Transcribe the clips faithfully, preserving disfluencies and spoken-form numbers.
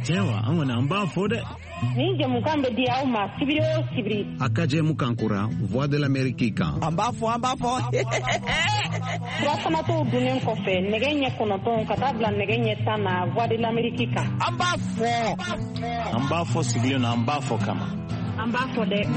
Jewa an an ba fo de ni jamukan be dia o ma sibiri o sibiri akaje mukankura Voix de l'Amérique kan an ba fo an ba fo Frasana to dunen ko fe negenye kono ton katabla negenye tana Voix de l'Amérique kan an ba fo an ba fo sibiri na an ba fo kama an ba fo de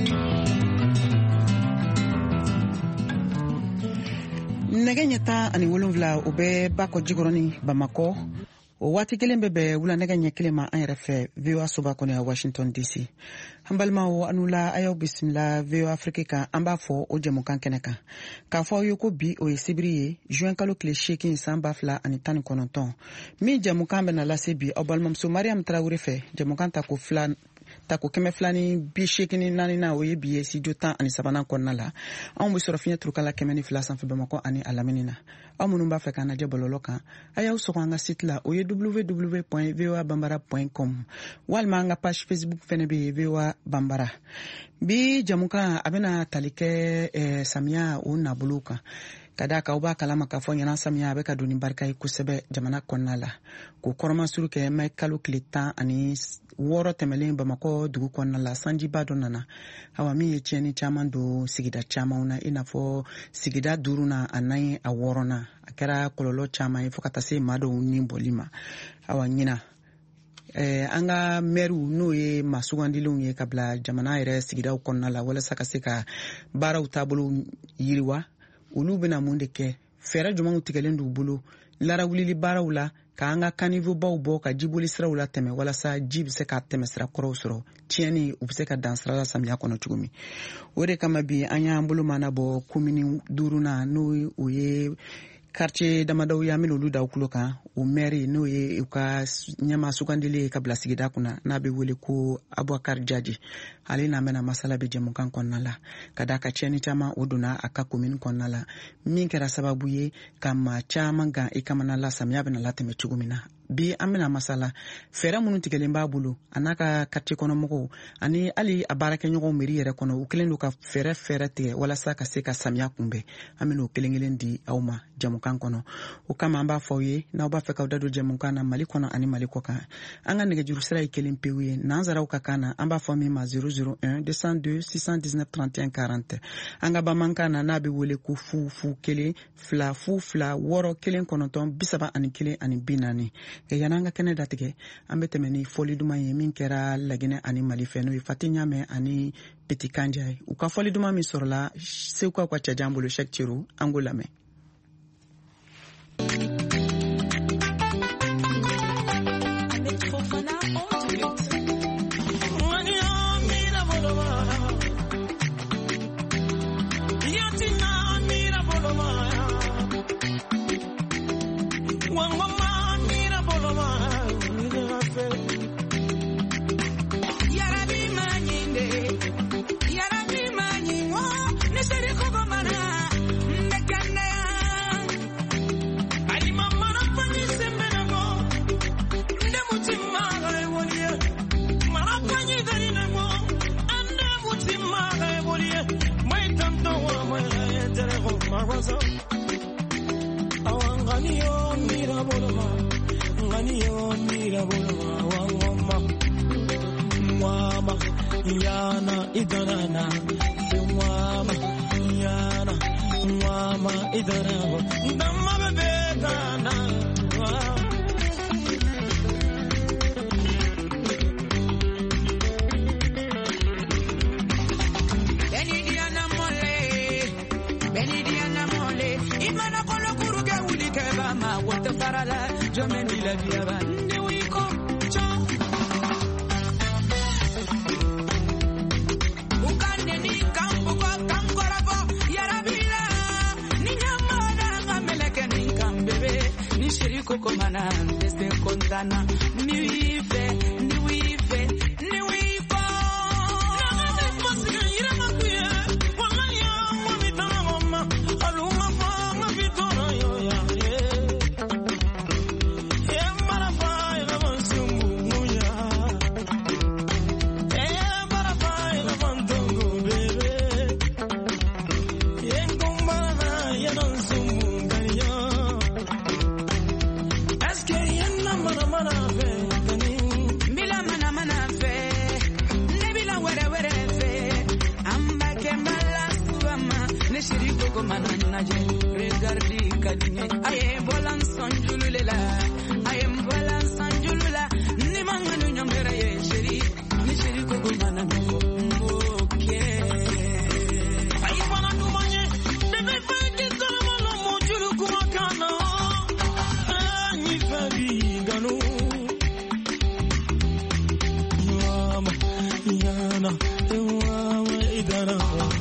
negenye ta ani wolonvla o be bako jigoroni Bamako o waati kelen bɛ bɛn wula nɛgɛ ɲɛ kelen ma an yɛrɛ fɛ V O A soba kɔnɔ ya Washington D C an balimaw anu la a y'aw bisimila V O A Afrique kan an b'a fɔ o jɛmukan kɛnɛ kan k'a fɔ aw ye ko bi o ye sibiri ye juin kalo tile seegin san ba fila ani tan ni kɔnɔntɔn min jɛmukan bɛna lase bi aw balimamuso Mariam Tarawele fɛ jɛmukan ta ko fila tako kɛmɛ fila ni bi seegin ni naani na o ye bi ye studio tan ani sabanan kɔnɔna la anw bɛ sɔrɔ fiɲɛ turukala kɛmɛ ni fila sanfɛ Bamakɔ ani a lamini na aw minnu b'a fɛ k'an lajɛ bɔlɔlɔ kan a y'aw sɔgɔ an ka site la o ye w w w point v o a bambara point com walima an ka page Facebook fɛnɛ bɛ yen V O A Bambara bi jamukan a bɛna tali kɛ eh, samiya o nabolo kan ka da ka u b'a kalama k'a fɔ ɲɛna samiya a bɛ ka don ni barika ye kosɛbɛ jamana kɔnɔna la k'o kɔrɔmasuru kɛ mɛ kalo tile tan ani wɔɔrɔ tɛmɛlen Bamakɔ dugu kɔnɔna la sanjiba dɔ nana awa min ye tiɲɛni caman don sigida camanw na i n'a fɔ sigida duuru na a nan a wɔɔrɔ na a kɛra kɔlɔlɔ caman ye fo ka taa se maa dɔw ni bɔli ma awa ɲina Eh, an ka mɛriw n'o ye maa sugandilenw ye ka bila jamana yɛrɛ sigidaw kɔnɔna la walasa ka se ka baaraw taabolo yiriwa olu bɛna mun de kɛ fɛɛrɛ jumɛnw tigɛlen d'u bolo larawulili baaraw la ka an ka kanivobaw bɔ ka jiboli siraw la tɛmɛ walasa ji bɛ se ka tɛmɛ sira kɔrɔw sɔrɔ tiɲɛni u bɛ se ka dan sira la samiya kɔnɔ cogo min o de kama bi an y'an bolo mana bɔ komini duuru na n'o o ye quartier damadaw ya min olu da kulo kan o maire n'o ye u ka ɲɛma sugandile ka bila sigida kunna n'a bɛ wele ko Abubakar Jaji ale n'a mɛna masala bɛ jɛmukan kɔnɔna la ka da ka tiɲɛni caman o donna a ka commune kɔnɔna la min kɛra sababu ye ka maa caman gan i kamana la samiya bɛna latɛmɛ cogo min na bi an bɛna masala fɛɛrɛ minnu tigɛlen b'a bolo a n'a ka quartier kɔnɔmɔgɔw ani hali a baarakɛɲɔgɔnw mairie yɛrɛ kɔnɔ u kelen don ka fɛɛrɛ fɛɛrɛ tigɛ walasa ka se ka samiya kunbɛn an bɛna o kelen kelen di aw ma jɛmukan kɔnɔ o kama an b'a fɔ aw ye n'aw b'a fɛ k'aw da don jɛmukan na Mali kɔnɔ ani Mali kɔ kan an ka nɛgɛjuru sira ye kelen pewu ye nanzaraw ka kan na an b'a fɔ min ma zéro zéro un deux cent deux six cent dix-neuf trente et un quarante an ka bamankan na n'a bɛ wele ko fu fu kelen fila fu fila wɔɔrɔ kelen kɔnɔntɔn bi saba ani kelen ani bi naani yan'an ka kɛnɛ datigɛ an bɛ tɛmɛ ni fɔli duman ye min kɛra Laginɛ ani Mali fɛ n'o ye Fati Ɲamɛ ani Peti Kanja ye u ka fɔli duman min sɔrɔla Sekukaw ka cɛjan bolo Cheick Thierno an k'o lamɛn. Yana idarana Mwama Yana Mwama idarana Dama bebedana Benidiana mole Benidiana mole Imana kolo kuruge ulike bama Wata farala Jameni la diaba Ndiwiko Koko mana desde contana mi vive ni vive ni vivo na me posiga ira makuye wala ya mami tangoma aluma fa mabitona yo ya e mara fa ila mansumu ya e mara fa ila mantongo bebe e ngomana ya nansumu gariyo Mana mana fe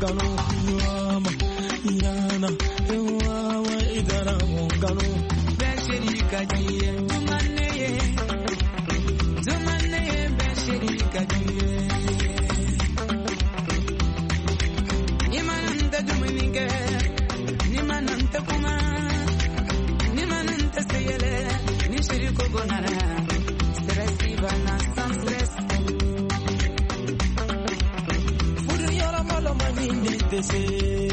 kanu Yama Yana Ewa Idara Kanu Besheri Kajiye Tumaneye Tumaneye Besheri Kajiye Nimananta Duminike Nimananta Kuma Nimananta Seyele Nishiri Kogonara Stress Ivana Sans stress Dese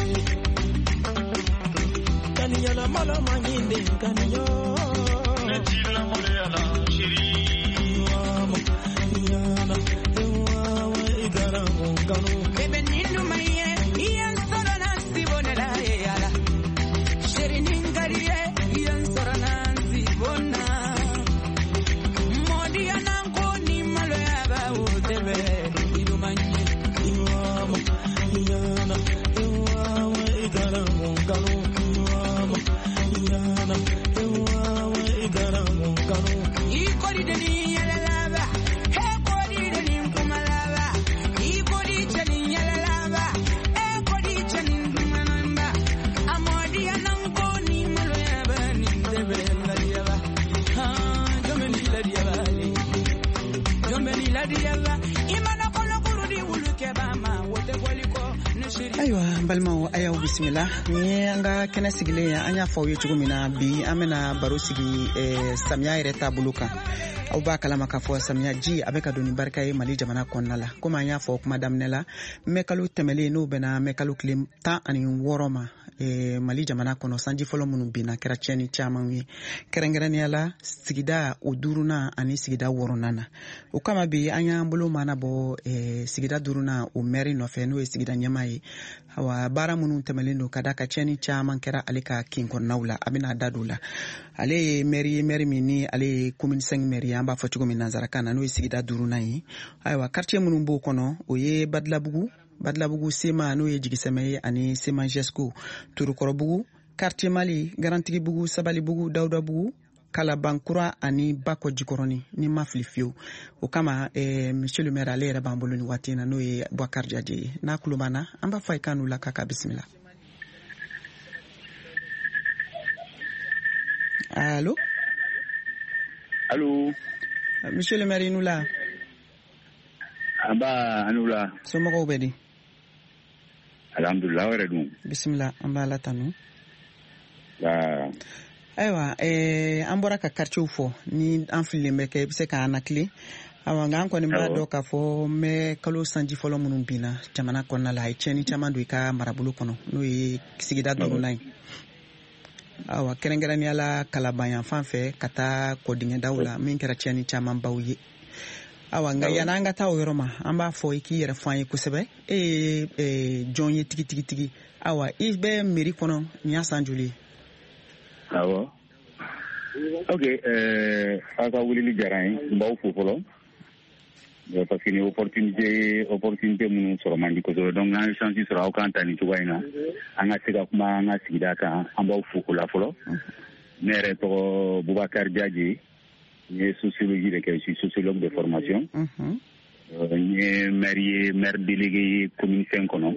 Kaniala mala manyinde kaniyo Netila moleala shiri Wama yana Ewa wa idara munganu Bebe nindu maye Iyan sora nasi bonela yala Shiri ningariye Iyan sora nasi bona Modi ananko ni malo yaba Udebe Idu manye Iwama yana Ewa wa idara munganu Iwama yana Ewa wa idara munganu Ikori deni yala lava Hekori deni mkumalava Ikori chani yala lava Ekori chani mkumanamba Amodi ananko ni malo yaba Nindebe ladiyaba Haa Jomeni ladiyaba Jomeni ladiyaba Imana kono kurudi uluke bama Wote kwaliko ayiwa n balimaw a y'aw bisimila ni ye an ka kɛnɛ sigilen ye an y'a fɔ aw ye cogo min na bi an bɛna baro sigi eh, samiya yɛrɛ taabolo kan aw b'a kalama k'a fɔ samiya ji a bɛ ka don ni barika ye Mali jamana kɔnɔna la komi an y'a fɔ kuma daminɛ la mɛkalo tɛmɛlen n'o bɛna mɛkalo tile tan ani wɔɔrɔ ma eh, Mali jamana kɔnɔ sanji fɔlɔ minnu binna kɛra tiɲɛni caman ye kɛrɛnkɛrɛnnenya la sigida o duurunan ani sigida wɔɔrɔnan na o kama bi an y'an bolo mana bɔ eh, sigida duurunan o mɛri nɔfɛ n'o ye sigida ɲɛmaa ye awa baara minnu tɛmɛlen don ka da ka tiɲɛni caman kɛra ale ka kin kɔnɔnaw la a bɛna da don la ale ye mɛri ye mɛri min ni ale ye commune cinq mɛri ye an b'a fɔ cogo min nanzarakan na n'o ye sigida duurunan ye ayiwa quartier minnu b'o kɔnɔ o ye Badilabugu Badilabugu Sema n'o ye Jigisɛmɛ ye ani Sema Jesco Turukɔrɔbugu quartier Mali Garantigibugu Sabalibugu Dawudabugu Kalabankura ani Bakɔ Jikɔrɔni ni ma fili fiyewu o kama eh, monsieur le maire ale yɛrɛ b'an bolo ni waati in na n'o ye Boubacar Diadje ye n'a kulo b'an na an b'a fɔ a ye kan n'u la k'a ka bisimila. Allô? Allô? Monsieur le maire i n'u la? An b'a an n'u la. Somɔgɔw bɛ di? Alhamdulillah wɛrɛ dun. Bisimila an b'a la tanu. Ba. Ayiwa eh, an bɔra ka quartier fɔ ni an fililen bɛ kɛ i bɛ se k'an nakile awa nka an kɔni b'a dɔn k'a fɔ n bɛ kalo sanji fɔlɔ minnu binna jamana kɔnɔna la a ye tiɲɛni caman don i ka marabolo kɔnɔ n'o ye sigida duurunan ye awa kɛrɛnkɛrɛnnenya la Kalaban yan fan fɛ ka taa kɔdingɛdaw la min kɛra tiɲɛni caman baw ye awa nka yanni an ka taa o yɔrɔ ma an b'a fɔ i k'i yɛrɛ fɔ an ye kosɛbɛ e ye eh, jɔn ye tigi tigi tigi awa i bɛ mairie kɔnɔ nin y'a san joli ye? Awɔ. Ok, euh, a ka wulili diyara n ye n b'aw fo fɔlɔ parce que ni opportunité opportunité minnu sɔrɔ man di kosɛbɛ donc n'an ye chance sɔrɔ aw k'an ta nin cogoya in na an ka se ka kuma an ka sigida kan an b'aw fo o la fɔlɔ ne yɛrɛ tɔgɔ Boubacar Diadje n ye sociologie de kɛ je suis sociologue de formation n ye maire ye maire délégué ye commune cinq kɔnɔ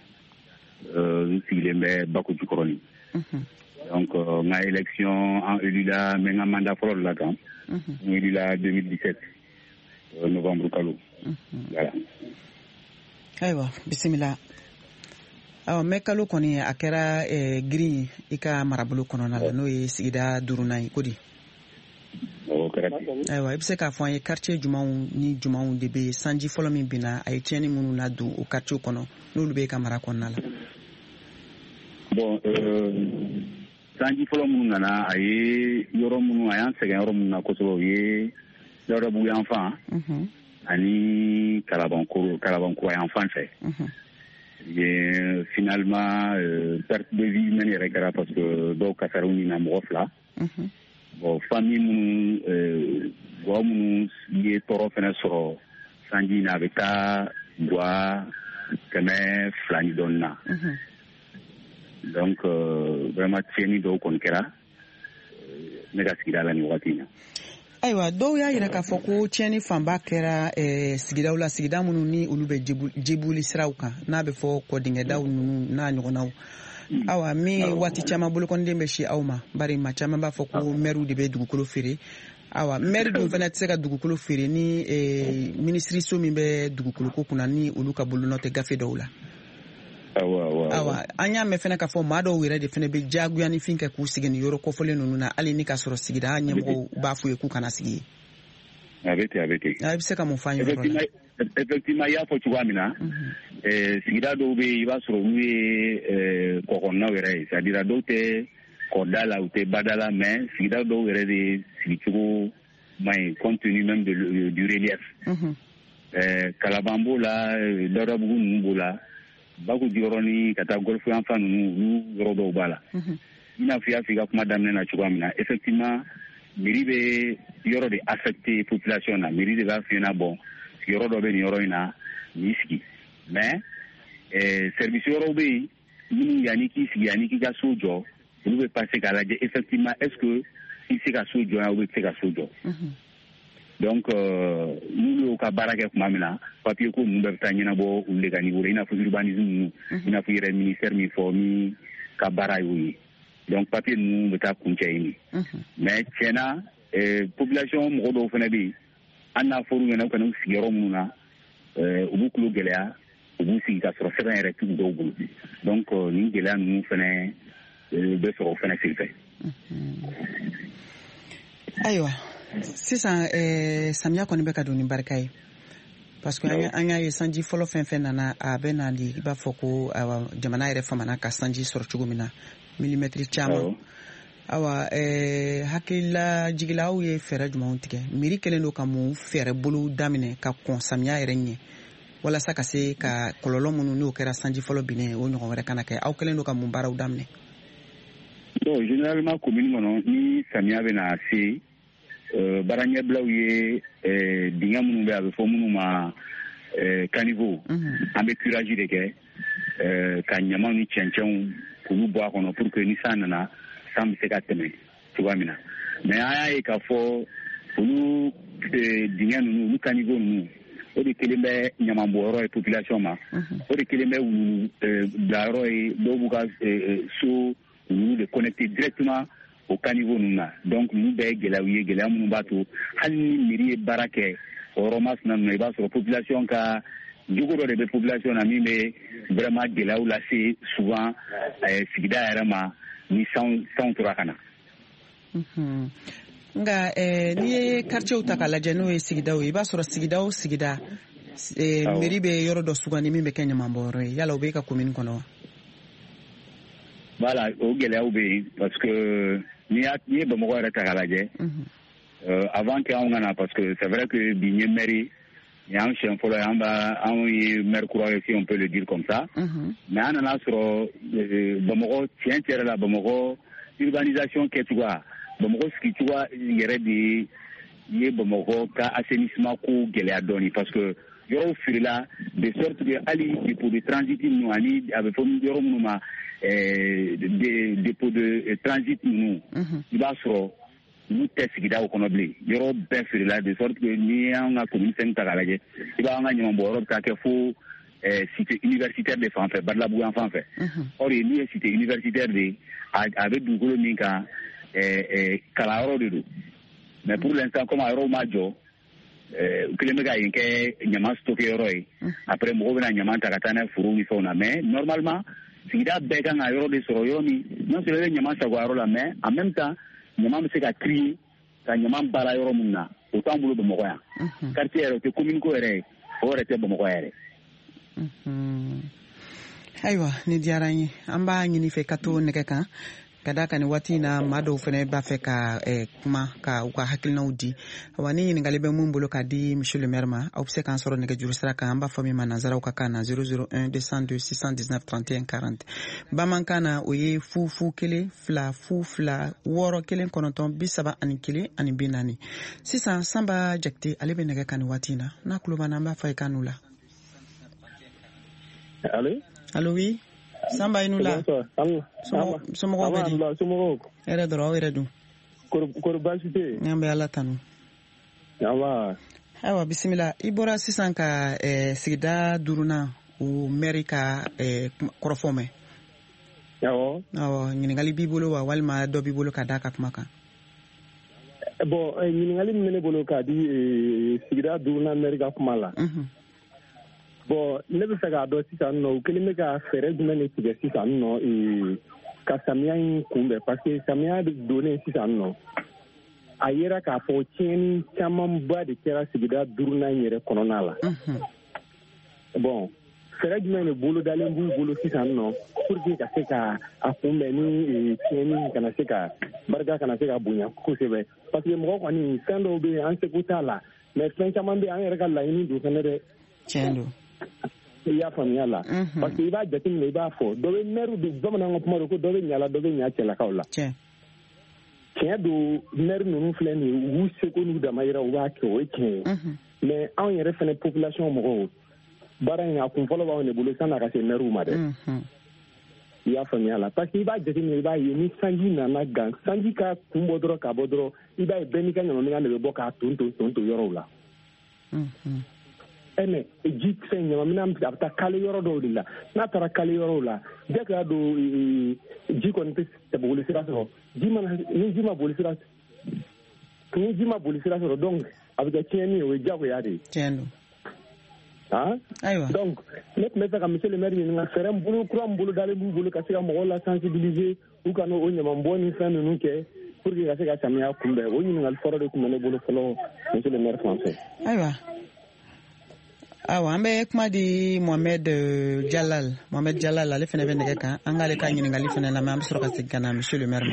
n sigilen bɛ Bakɔ Jikɔrɔni. Donc, on a élection en élu la, mais un mandat fort là quand, on élu la deux mille dix-sept, euh, novembre kalo. Voilà. Ayiwa, bisimila. Awa mɛ kalo kɔni a kɛra eh, girin i ka marabolo kɔnɔna la n'o ye sigida duurunan ye ko di? O kɛra ten. Ayiwa i bɛ se k'a fɔ an ye quartier jumɛnw ni jumɛnw de bɛ sanji fɔlɔ min binna a ye tiɲɛni minnu ladon o quartier kɔnɔ n'olu bɛ i ka mara kɔnɔna la. Bon. Euh, sanji fɔlɔ minnu nana a ye yɔrɔ minnu a y'an sɛgɛn yɔrɔ minnu na kosɛbɛ o ye Dawudabugu yan fan ani Kalabankoro Kalabankura yan fan fɛ et finalement euh, perte de vie humaine yɛrɛ kɛra parce que dɔw kasaraw ɲina mɔgɔ fila bon famille minnu euh, gɔ minnu ye tɔɔrɔ fɛnɛ sɔrɔ sanji in na a bɛ taa gwa kɛmɛ fila ni dɔɔnin na. Donc, euh, vraiment, tiɲɛni dɔw kɔni kɛra ne ka sigida la ni waati in na. ayiwa dɔw y'a yira k'a fɔ ko tiɲɛni fanba kɛra eh, sigidaw la sigida minnu ni olu bɛ jibuli siraw kan n'a bɛ fɔ kɔdingɛdaw ninnu n'a ɲɔgɔnnaw awa min waati caman bolokɔniden bɛ si aw ma bari ma caman b'a fɔ ko mɛriw de bɛ dugukolo feere awa mɛri dun fana tɛ se ka dugukolo feere ni eh, minisiriso min bɛ dugukolo ko kunna ni olu ka bolonɔ tɛ gafe dɔw la awa an y'a mɛn fana k'a fɔ maa dɔw yɛrɛ de fana bɛ diyagoyanifin kɛ k'u sigi nin yɔrɔ kɔfɔlen ninnu na hali ni k'a sɔrɔ sigida ɲɛmɔgɔw b'a f'u ye k'u kana sigi yen a bɛ ten a bɛ ten a bɛ se ka mun f'an ye yɔrɔ la effectivement i y'a fɔ cogoya min na sigida dɔw bɛ yen i b'a sɔrɔ olu ye kɔkɔnɔnaw yɛrɛ ye c'est à dire a dɔw tɛ kɔda la u tɛ bada la mais sigida dɔw yɛrɛ de sigicogo man ɲi compte tenu même de, du relief Kalaban b'o la Dawudabugu ninnu b'o la Baku Jikɔrɔ ni ka taa Golf yan fan ninnu olu yɔrɔ dɔw b'a la i n'a fɔ i y'a fɔ i ka kuma daminɛ na cogoya min na effectivement mairie bɛ yɔrɔ de affecté population na mairie de b'a f'i ɲɛna bon yɔrɔ dɔ bɛ nin yɔrɔ in na n'i sigi mais service yɔrɔw bɛ yen minnu yanni k'i sigi yanni k'i ka so jɔ olu bɛ passer k'a lajɛ effectivement est-ce que i bɛ se ka so jɔ yan ou bɛ se ka so jɔ donc n'olu y'u ka baara kɛ tuma min na papier ko ninnu bɛɛ bɛ taa ɲɛnabɔ olu de ka niveau la i n'a fɔ urbanisme ninnu i n'a fɔ i yɛrɛ ministère min fɔ min ka baara y'o ye donc papier ninnu bɛ taa kuncɛ yen mais tiɲɛna population mɔgɔ dɔw fana bɛ yen an n'a fɔra u ɲɛna u kana u sigi yɔrɔ minnu na u b'u tulo gɛlɛya u b'u sigi ka sɔrɔ sɛbɛn yɛrɛ t'u dɔw bolo donc nin gɛlɛya ninnu fana bɛ sɔrɔ o fana sen fɛ. ayiwa sisan samiya kɔni bɛ ka don ni barika ye parce que an y'a ye sanji fɔlɔ fɛn fɛn nana a bɛ na di i b'a fɔ ko jamana yɛrɛ famana ka sanji sɔrɔ cogo min na milimɛtiri caman awa eh, hakilila jigilaw ye fɛɛrɛ jumɛnw tigɛ miiri kɛlen don ka mun fɛɛrɛ bolo daminɛ ka kɔn samiya yɛrɛ ɲɛ walasa ka se ka kɔlɔlɔ minnu n'o kɛra sanji fɔlɔ binnen o ɲɔgɔn wɛrɛ kana kɛ aw kɛlen don ka mun baaraw daminɛ. bon généralement commune kɔnɔ ni samiya bɛ na se baara ɲɛbilaw ye dingɛ minnu bɛ a bɛ fɔ minnu ma caniveau an bɛ curage de kɛ ka ɲamanw ni cɛncɛnw k'olu bɔ a kɔnɔ pour que ni san nana san bɛ se ka tɛmɛ cogoya min na mais an y'a ye k'a fɔ olu dingɛ ninnu olu caniveau ninnu o de kelen bɛ ɲamanbɔyɔrɔ ye population ma o de kelen bɛ wulu bilayɔrɔ ye dɔw b'u ka so wulu de connecté directement au caniveau ninnu na donc ninnu bɛɛ ye gɛlɛyaw ye gɛlɛya minnu b'a to hali ni mairie ye baara kɛ o yɔrɔ masina ninnu na i b'a sɔrɔ population ka jogo dɔ de bɛ population na min bɛ vraiment gɛlɛyaw lase souvent sigida yɛrɛ ma ni sanw sanw tora ka na. nka n'i ye quartier ta k'a lajɛ n'o ye sigidaw ye i b'a sɔrɔ sigida o sigida mairie bɛ yɔrɔ dɔ sugandi min bɛ kɛ ɲamanbɔyɔrɔ ye yala o bɛ ka commune kɔnɔ wa. voilà o gɛlɛyaw bɛ yen parce que n'i ye Bamakɔ yɛrɛ ta k'a lajɛ avant que anw ka na parce que c'est vrai que bi n ye mairie y'an siɲɛ fɔlɔ ye an b'a anw ye maire kura ye si on peut le dire comme ça mais an nana sɔrɔ Bamakɔ tiɲɛ tiɲɛ yɛrɛ la Bamakɔ urbanisation kɛcogoya Bamakɔ sigicogoya yɛrɛ de ye Bamakɔ ka assainissement ko gɛlɛya dɔɔni parce que yɔrɔw firila de sorte que hali dépôt de transit ninnu ani a bɛ fɔ yɔrɔ minnu ma dépôt de transit ninnu i b'a sɔrɔ olu tɛ sigidaw kɔnɔ bilen yɔrɔ bɛɛ firila de sorte que ni y'an ka commune cinq ta k'a lajɛ i b'an ka ɲamanbɔyɔrɔ bɛ taa kɛ fo cité universitaire de fan fɛ Badalabugu yan fan fɛ or n'u ye cité universitaire de a bɛ dugukolo min kan kalanyɔrɔ de don mais pour l'instant comme a yɔrɔw ma jɔ u kelen bɛ ka yen kɛ ɲaman stocké yɔrɔ ye après mɔgɔw bɛna ɲaman ta ka taa n'a ye forow ni fɛnw na mais normalement sigida bɛɛ kan ka yɔrɔ de sɔrɔ yɔrɔ min non seulement i bɛ ɲaman sago a yɔrɔ la mais en même temps ɲaman bɛ se ka trier ka ɲaman baara yɔrɔ min na o t'an bolo Bamakɔ yan quartier yɛrɛ o tɛ commune ko yɛrɛ ye o yɛrɛ tɛ Bamakɔ yɛrɛ. ayiwa ni diyara n ye an b'a ɲini fɛ ka to nɛgɛ kan ka da kan ni waati in na maa dɔw fana b'a fɛ ka kuma ka u ka hakilinaw di wa ni ɲininkali bɛ mun bolo ka di monsieur le maire ma aw bɛ se k'an sɔrɔ nɛgɛjuru sira kan an b'a fɔ min ma nanzaraw ka kan na zéro zéro un deux cent deux six cent dix-neuf trente et un quarante bamanankan na o ye fu fu kelen fila fu fila wɔɔrɔ kelen kɔnɔntɔn bi saba ani kelen ani bi naani sisan Sanba Jakite ale bɛ nɛgɛ kan ni waati in na n'a tulo b'an na an b'a fɔ a ye kan n'u la. allo allo oui Sanba inu la somɔgɔw bɛ di hɛrɛ dɔrɔn aw yɛrɛ dun kɔri baasi tɛ yen an bɛ Ala tanu Awa. Awa bisimila. I bɔra sisan ka eh, sigida duruna o maire ka eh, kɔrɔfɔ mɛn. Awɔ. Awɔ ɲininkali b'i bolo wa walima dɔ b'i bolo ka da ka kuma kan. Bon ɲininkali min bɛ ne bolo k'a di sigida duruna maire ka kuma la. Mhm. Bon ne bɛ fɛ k'a dɔn sisan nɔ u kɛlen bɛ ka fɛɛrɛ jumɛn de tigɛ sisan nɔ ka samiya in kunbɛn parce que samiya donnen sisan nɔ a yera k'a fɔ tiɲɛni camanba de kɛra sigida duurunan in yɛrɛ kɔnɔna la. Bon fɛɛrɛ jumɛn de bolodalen b'u bolo sisan nɔ pour que ka se ka a kunbɛn ni tiɲɛni kana se ka barika kana se ka bonya kosɛbɛ parce que mɔgɔ kɔni fɛn dɔw bɛ yen an seko t'a la mais fɛn caman bɛ yen an yɛrɛ ka laɲini don fɛnɛ dɛ. Tiɲɛ don. I y'a faamuya la parce que i b'a jateminɛ i b'a fɔ dɔ bɛ maire don bamananw ka kuma don ko dɔ bɛ ɲa la dɔ bɛ ɲa cɛlakaw la. Tiɲɛ don maire ninnu filɛ nin ye u b'u seko n'u damayira u b'a kɛ o ye tiɲɛ ye mais anw yɛrɛ fɛnɛ population mɔgɔw baara in a kun fɔlɔ b'anw de bolo san'a ka se maire ma dɛ. I y'a faamuya la parce que i b'a jateminɛ i b'a ye ni sanji nana gan sanji ka kun bɔ dɔrɔn ka bɔ dɔrɔn i b'a ye bɛɛ n'i ka ɲamaminɛn de bɛ bɔ k'a ton ton ton ton yɔrɔw la. Mais ji fɛn ɲamaminɛn a bɛ taa kale yɔrɔ dɔw de la n'a taara kale yɔrɔw la bɛɛ k'a don ji kɔni tɛ boli sira sɔrɔ ji mana ni ji ma boli sira ni ji ma boli sira sɔrɔ donc a bɛ kɛ tiɲɛni ye o ye diyagoya de ye. Tiɲɛ don. Ah ayiwa donc ne tun bɛ fɛ ka monsieur le maire ɲininka fɛɛrɛ min bolo kura min bolo dalen b'u bolo ka se ka mɔgɔw la sensibiliser u kana o ɲamanbɔn ni fɛn ninnu kɛ pour que ka se ka samiya kunbɛn o ɲininkali fɔlɔ de tun bɛ ne bolo fɔlɔ monsieur le maire fan fɛ. Ayiwa. Awa an bɛ kuma di Mohamed Jalal Mohamed Jalal ale fana bɛ nɛgɛ kan an k'ale ka ɲininkali fana lamɛn an bɛ sɔrɔ ka segin ka na monsieur le maire ma.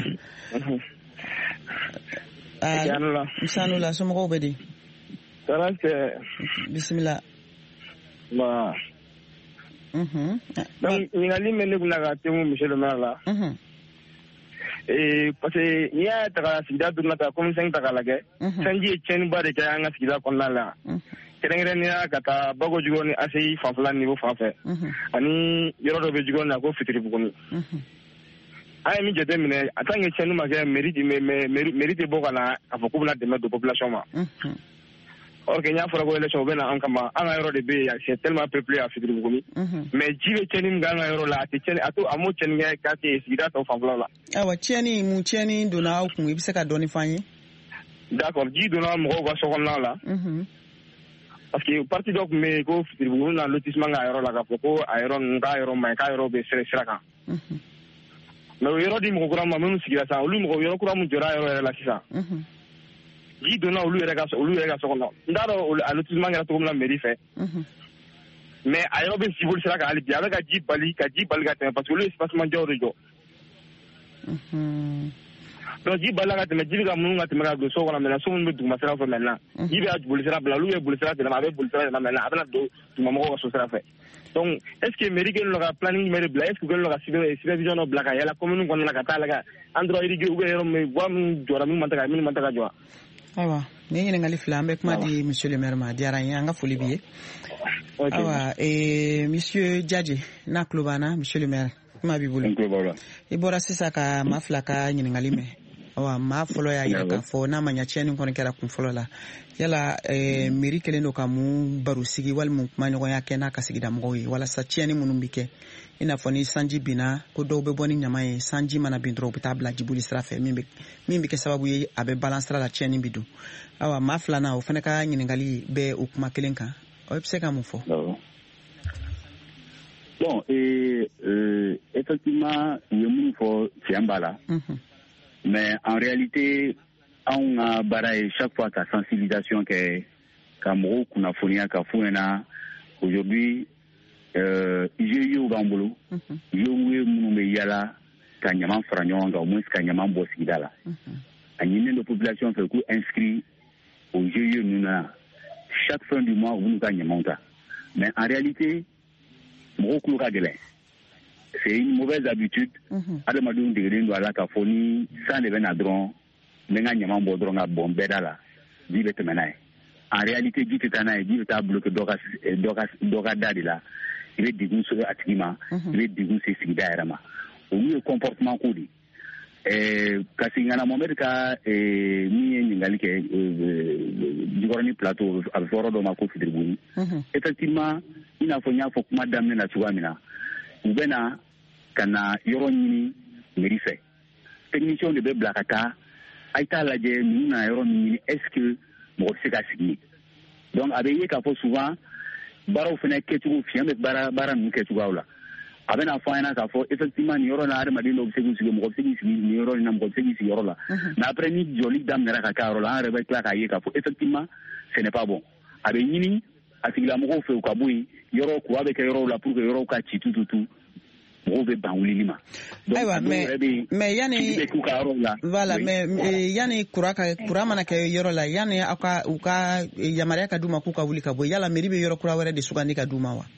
Misanu la somɔgɔw bɛ di. Tara cɛ. Bisimila. Ba. Mhm. Donc ɲininkali min ne kunna ka tɛmɛ monsieur le maire la. Mhm. Eh parce que n'i y'a ta ka sigida duruna ta comme cinq ta k'a lajɛ. Sanji ye tiɲɛniba de kɛ an ka sigida kɔnɔna la. Kɛrɛnkɛrɛnnenya ka taa Bako Jikɔrɔni ni A C I fanfɛla niveau fan fɛ ani yɔrɔ dɔ bɛ Jikɔrɔni na ko Fitiri Buguni. An ye min jateminɛ en tant que tiɲɛni ma kɛ mairie mairie tɛ bɔ ka na k'a fɔ k'u bɛna dɛmɛ don population ma. Or que n y'a fɔra ko élection u bɛ na an kama an ka yɔrɔ de bɛ yen c'est tellement peuplé à Fitiri Buguni. Mais ji bɛ tiɲɛni min kɛ an ka yɔrɔ la a tɛ tiɲɛni a to a m'o tiɲɛni kɛ k'a kɛ sigida tɔw fanfɛla la. Awa tiɲɛni mun tiɲɛni donna aw kun i bɛ se ka dɔɔni f'an ye. D'accord ji donna mɔgɔw ka sokɔnɔna la. Parce que parti dɔ tun bɛ yen ko Fitiri Buguni na lotissement ka yɔrɔ la k'a fɔ ko a yɔrɔ ninnu k'a yɔrɔ man ɲi k'a yɔrɔ bɛ sira sira kan. Mais o yɔrɔ di mɔgɔ kura ma minnu sigira sisan olu mɔgɔ yɔrɔ kura min jɔra a yɔrɔ yɛrɛ la sisan. Ji donna olu yɛrɛ ka olu yɛrɛ ka so kɔnɔ n t'a dɔn a lotissement kɛra cogo min na mairie fɛ. Mais a yɔrɔ bɛ siboli sira kan hali bi a bɛ ka ji bali ka ji bali ka tɛmɛ parce que olu ye espacement jɔw de jɔ. Donc ji bala ka tɛmɛ ji bɛ ka munun ka tɛmɛ ka don so kɔnɔ maintenant so minnu bɛ duguma sira fɛ maintenant ji bɛ boli sira bila olu bɛ boli sira tɛmɛ a bɛ boli sira tɛmɛ maintenant a bɛna don dugumamɔgɔw ka so sira fɛ. Donc est ce que mairie kɛlen don ka planning jumɛn de bila est ce que u kɛlen don ka supervision dɔ bila ka yala commune kɔnɔna la ka taa lajɛ endroit irrigué ou bien yɔrɔ min voie min jɔra min man tɛ ka min man tɛ ka jɔ. Awa ni ɲininkali fila an bɛ kuma di monsieur le maire ma diyara n ye an ka foli b'i ye. Awa eh monsieur Jaji n'a tulo b'an na monsieur le maire kuma b'i bolo. I bɔra sisan ka maa fila ka ɲininkali mɛn. Awa maa fɔlɔ y'a yira k'a fɔ n'a ma ɲɛ tiɲɛni kɔni kɛra kun fɔlɔ la yala eh, mairie kɛlen don ka mun baro sigi walima kuma ɲɔgɔnya kɛ n'a ka sigida mɔgɔw ye walasa tiɲɛni minnu bɛ kɛ i n'a fɔ ni sanji binna ko dɔw bɛ bɔ ni ɲama ye sanji mana bin dɔrɔn u bɛ taa bila jiboli sira fɛ min bɛ min bɛ kɛ sababu ye a bɛ balan sira la tiɲɛni bɛ don. Awa maa filanan o fana ka ɲininkali bɛ o kuma kelen kan o bɛ se ka mun fɔ. Bon et euh, effectivement il y a mun fɔ tiɲɛ b'a la. Mais en réalité, on a barré chaque fois qu'à sensibilisation que Kamoro Kunafonia Kafouena aujourd'hui euh j'ai eu au Gambolo, j'ai eu mon yala Kanyaman Fragnon, au moins Kanyaman Bosigala. À une de population fait coup inscrit au G I E Nuna chaque fin du mois vous nous Kanyamonta. Mais en réalité, Moro Kagele. C'est une mauvaise habitude. Adamadoun de Green doit la cafoni, sans les venadrons, menga nyaman bodron à bombeda la, dit le temenaï. En réalité, dit que t'en as dit que t'as bloqué Doras, Doras, Doras Dadila, il est dégoûté sur Atima, il est dégoûté sur Sidairama. Au lieu comportement couli. eh kasi ngana Mohamed ka eh ni ningali ke jigoroni plateau a foro do ma ko fidirbu effectivement ina fo nya fo kuma damne na tuamina ubena kana yoro nyini merife technicien de be blakata aita laje nuna yoro nyini est-ce que mo se ka sigi donc abe ka fo souvent baro fene ketu fiambe bara bara mu ketu gawla abena faina ka fo effectivement ni yoro na are madi no segu sigi mo segi sigi ni yoro na mo segi sigi yoro la na après ni joli dam na ka ka yoro la are ba kla ka ye ka fo effectivement ce n'est pas bon abe nyini asigila mo ko fe ka bui yoro ko abe ka yoro la pour que yoro ka chitu tutu mo be banwulima donc aywa mais mais yani voilà mais yani kuraka kurama na ka yoro la yani aka uka yamare ka duma ku ka wuli ka boy yala meribe yoro kura wara de sugandi ka duma wa.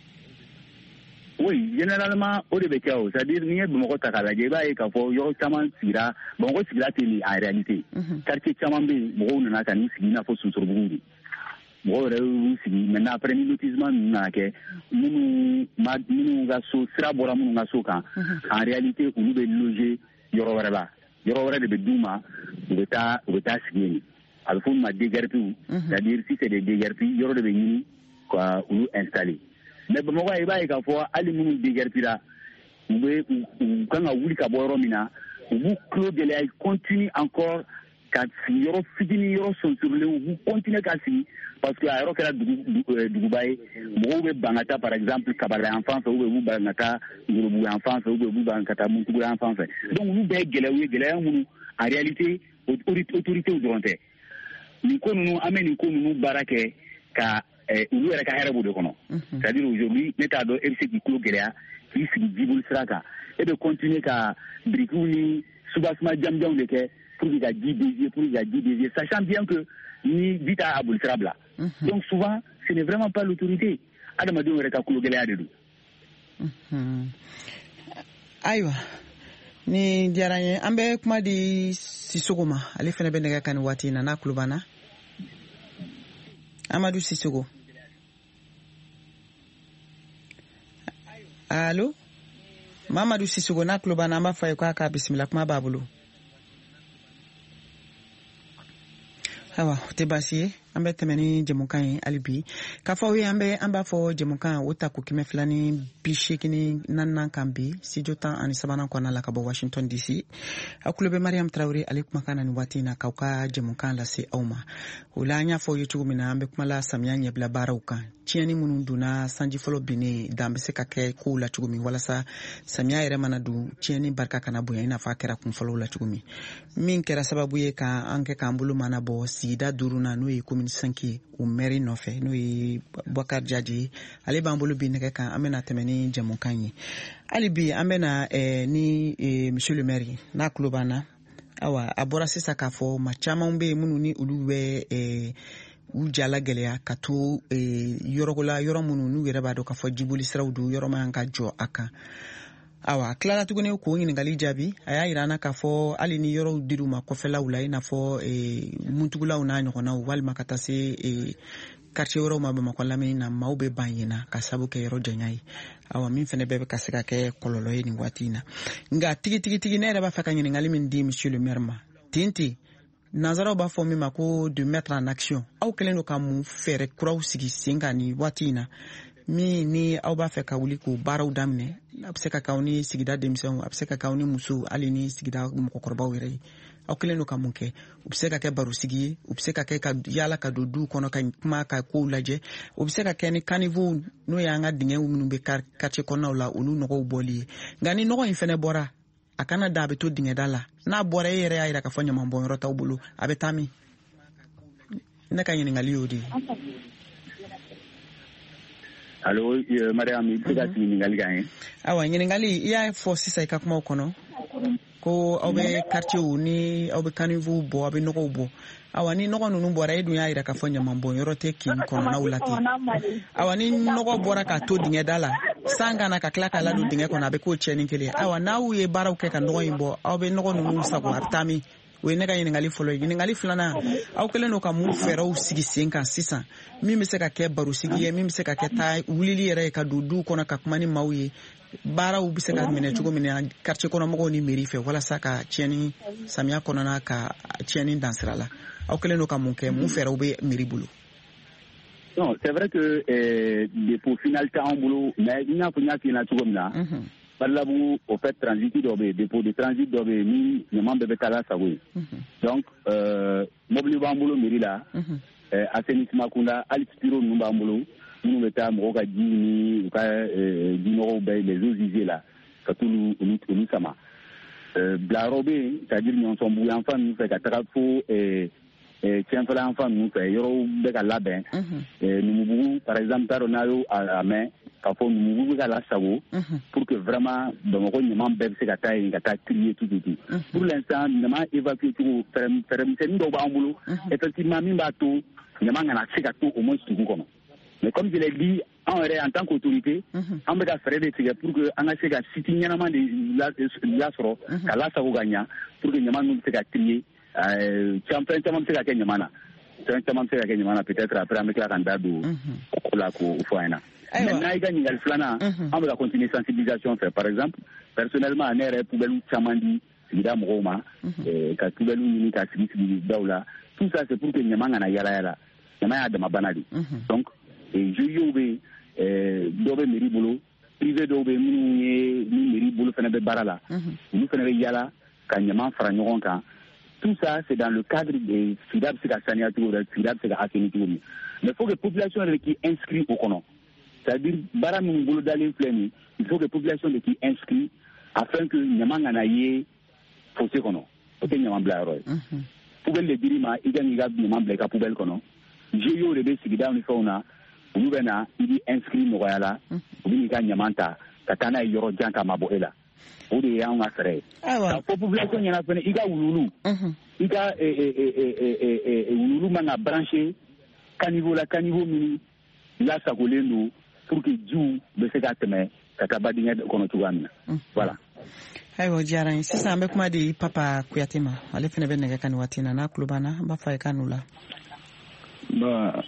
Oui, généralement, au début, c'est-à-dire, nous avons beaucoup de travail, et qu'il faut y avoir sira, bon, sira télé en réalité. Car que chaman be, bon, on a quand même signé la fausse sur Burundi. Bon, on a maintenant après le lotissement, nous avons que nous nous gasso, sira bora nous gasso quand. En réalité, on nous loger yoro là, yoro de Douma, on est à, on est à signer. Alors, faut m'a déguerpi, c'est-à-dire si c'est des déguerpis, yoro de venir quoi, on nous installer. Mais bon moi iba ka fo ali munu digerpira ube kanga wuli ka boyro mina ubu club de la continue encore ka yoro fidini yoro son sur le ubu continue ka si parce que ayro kala Dubai mo be bangata par exemple kabala enfance ou be bangata ngurubu enfance ou be bangata muntu enfance donc nous be gelewe gelewe munu en réalité autorité autorité ni ko nous ameni ko nous barake ka ulu yɛrɛ ka hɛrɛ b'o de kɔnɔ c'est-à-dire aujourd'hui ne t'a dɔn e bɛ se k'i tulo gɛlɛya k'i sigi jiboli sira kan e bɛ continuer ka birikiw ni soubassement jamjanw de kɛ pour que ka ji dévier pour que ka ji dévier sachant bien que ni ji t'a a boli sira bila donc souvent ce n'est vraiment pas l'autorité adamadenw yɛrɛ ka tulo gɛlɛya de don. Ayiwa ni diyara n ye an bɛ kuma di Sisoko ma ale fana bɛ nɛgɛ kan ni waati in na n'a tulo banna Amadou Sisoko. Allô Mamadou Sisoko na tulo banna an b'a fɔ a ye k'a ka bisimila kuma b'a bolo. Awa o tɛ baasi ye an bɛ tɛmɛ ni jɛmukan ye hali bi k'a fɔ aw ye an bɛ an b'a fɔ jɛmukan o ta ko kɛmɛ fila ni bi seegin naaninan kan bi studio tan ani sabanan kɔnɔna la ka bɔ Washington D C a kulo bɛ Mariam Traoré ale kumakan na nin waati in na k'aw ka jɛmukan lase aw ma o la an y'a fɔ aw ye cogo min na an bɛ kuma la samiya ɲɛbila baaraw kan tiɲɛni minnu donna sanji fɔlɔ binnen dan bɛ se ka kɛ kow la cogo min walasa samiya yɛrɛ mana don tiɲɛni barika kana bonya i n'a fɔ a kɛra kun fɔlɔw la cogo min min kɛra sababu ye k'an kɛ k'an bolo mana bɔ sigida duurunan n'o ye commune cinq ye o maire nɔfɛ n'o ye Boubacar Diadji ye ale b'an bolo bi nɛgɛ kan an bɛna tɛmɛ ni jɛmukan ye hali bi an bɛna ni monsieur le maire n'a tulo b'an na awa a bɔra sisan k'a fɔ maa caman bɛ yen minnu ni olu bɛ u jala gɛlɛya ka to yɔrɔla yɔrɔ minnu n'u yɛrɛ b'a dɔn k'a fɔ jiboli siraw don yɔrɔ man ka jɔ a kan awa tilala tuguni k'o ɲininkali jaabi a y'a yira an na k'a fɔ hali ni yɔrɔw dir'u ma kɔfɛlaw la i n'a fɔ muntugulaw n'a ɲɔgɔnnaw walima ka taa se quartier wɛrɛw ma Bamakɔ lamini na maaw bɛ ban yen na ka sabu kɛ yɔrɔ janya ye awa min fana bɛɛ bɛ ka se ka kɛ kɔlɔlɔ ye nin waati in na nka tigi tigi tigi ne yɛrɛ b'a fɛ ka ɲininkali min di monsieur le maire ma ten ten nanzaraw b'a fɔ min ma ko de mettre en action aw kɛlen don ka mun fɛɛrɛ kuraw sigi sen kan nin waati in na min ni aw b'a fɛ ka wuli k'o baaraw daminɛ a bɛ se ka k'aw ni sigida denmisɛnw a bɛ se ka k'aw ni musow hali ni sigida mɔgɔkɔrɔbaw yɛrɛ ye aw kɛlen don ka mun kɛ u bɛ se ka kɛ barosigi ye u bɛ se ka kɛ ka yaala ka don duw kɔnɔ ka kuma ka kow lajɛ u bɛ se ka kɛ ni caniveau n'o y'an ka dingɛ minnu bɛ quartier kɔnɔnaw la olu nɔgɔw bɔli ye nka ni nɔgɔ in fana bɔra a kana da a bɛ to dingɛda la n'a bɔra e yɛrɛ y'a jira k'a fɔ ɲamanbɔnyɔrɔ t'aw bolo a bɛ taa min ne ka ɲininkali y'o de ye. Allo Mariam i bɛ ka ɲininkali k'an ye. Awa ɲininkali i y'a fɔ sisan i ka kumaw kɔnɔ ko aw bɛ quartier ni aw bɛ caniveau bɔ aw bɛ nɔgɔw bɔ awa ni nɔgɔ ninnu bɔra e dun y'a jira k'a fɔ ɲamanbɔnyɔrɔ tɛ kin kɔnɔnaw la ten awa ni nɔgɔ bɔra k'a to dingɛda la san kana ka tila k'a ladon dingɛ kɔnɔ a bɛ k'o tiɲɛni kelen awa n'aw ye baaraw kɛ ka nɔgɔ in bɔ aw bɛ nɔgɔ ninnu sago a bɛ taa min o ye ne ka ɲiningali fɔlɔ ye. Ɲiningali filanan aw kɛlen no ka mun fɛɛrɛw sigi sen kan sisan min bɛ se ka kɛ barosigi ye, min bɛ se ka kɛ taa wulili yɛrɛ ye ka don duw kɔnɔ ka kuma ni maaw ye, baaraw bɛ se ka minɛ cogo min na quartier kɔnɔ mɔgɔw ni mairie fɛ walasa ka tiɲɛni samiya kɔnɔna ka tiɲɛni dansira la. Aw kɛlen no ka mun kɛ, mun fɛɛrɛw bɛ mairie bolo? Non, c'est vrai que euh, dépôt finalité en boulot, mais il n'y a pas de cogo min na. Par là, vous, au fait, transit d'obé, dépôt de transit d'obé, ni, ni membre de Kala Saoui. Donc, euh, mobile bambolo, mairie là, assainissement kunda, alipiro, nous bambolo, nous mettons, moka dini, ou ka, dino, les eaux usées là, katou, nous, nous, sama. Blarobé, c'est-à-dire, nous sommes bouillants, enfin, nous, fait qu'à Trafo, et, tiens, fallait enfant, nous, fait, yoro, beka labin, nous, par exemple, taronayo, à la main, kafo nous à la sago pour que vraiment dans le moment bébé c'est gata et gata crier tout tout pour l'instant nous avons évacué tout faire faire c'est nous dans boulot effectivement mi bateau nous avons un accès à tout au moins tout comme mais comme je l'ai dit en en tant qu'autorité on va faire des trucs pour que on a ces gars si finalement la la soro la sago gagnant pour que nous avons nous c'est gars crier champion champion c'est gars nyamana champion c'est gars nyamana peut-être après avec la candidat de la ko foina. Maintenant, il y a le flana, on va continuer la sensibilisation. Par exemple, personnellement, on est poubelle chamandi, il y a Mroma, quand poubelle unique à Daoula. Tout ça, c'est pour que n'y ait pas de yala n'y ait pas de mabanadi. Donc, je y vais, d'obé meribolo, privé d'obé, nous meribolo, fait un barala, nous faisons yala, quand n'y a pas de fragnon. Tout ça, c'est dans le cadre des FIDAB, c'est la saniature, FIDAB, c'est la assainissement. Mais il faut que la population qui est inscrite au conon. C'est-à-dire, bara mon boulot d'aller plein, il faut que la population qui est inscrite afin que Niamang anaye fossé kono. Ok, Niamang blaroy. Poubelle de dirima, il y a Niamang Niamang bleka poubelle kono. J'ai eu le bébé dans le fauna, nous venons, il est inscrit au royala, ou il y a Niamanta, Katana yoro janka maboela. Ou des gens à faire. La population y en a fait, il y a Ouloulou. Il y a Ouloulou m'a branché, caniveau la caniveau mini, là ça coule nous. Pour que Dieu me se gâte mais katabadinga kono tuwana voilà ayo jaran sisa ambe kuma di papa kuyatima ale fene ben nega kan watina na klubana ba fay kanula ba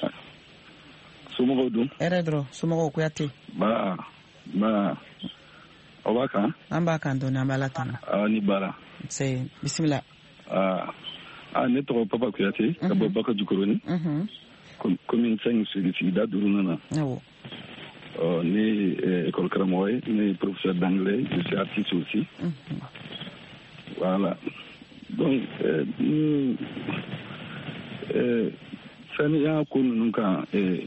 sumo dum eredro sumo kuyati ba ba obaka amba kan do na malatana ah ni bara c'est bismillah ah ah ne to papa kuyati ka bo baka jukuroni mhm commune cinq sur le sida durunana no Euh, né euh, école Cramoy, né professeur d'anglais, je suis artiste aussi. Mm-hmm. Voilà. Donc, euh, nous, euh, Sania Kunuka, et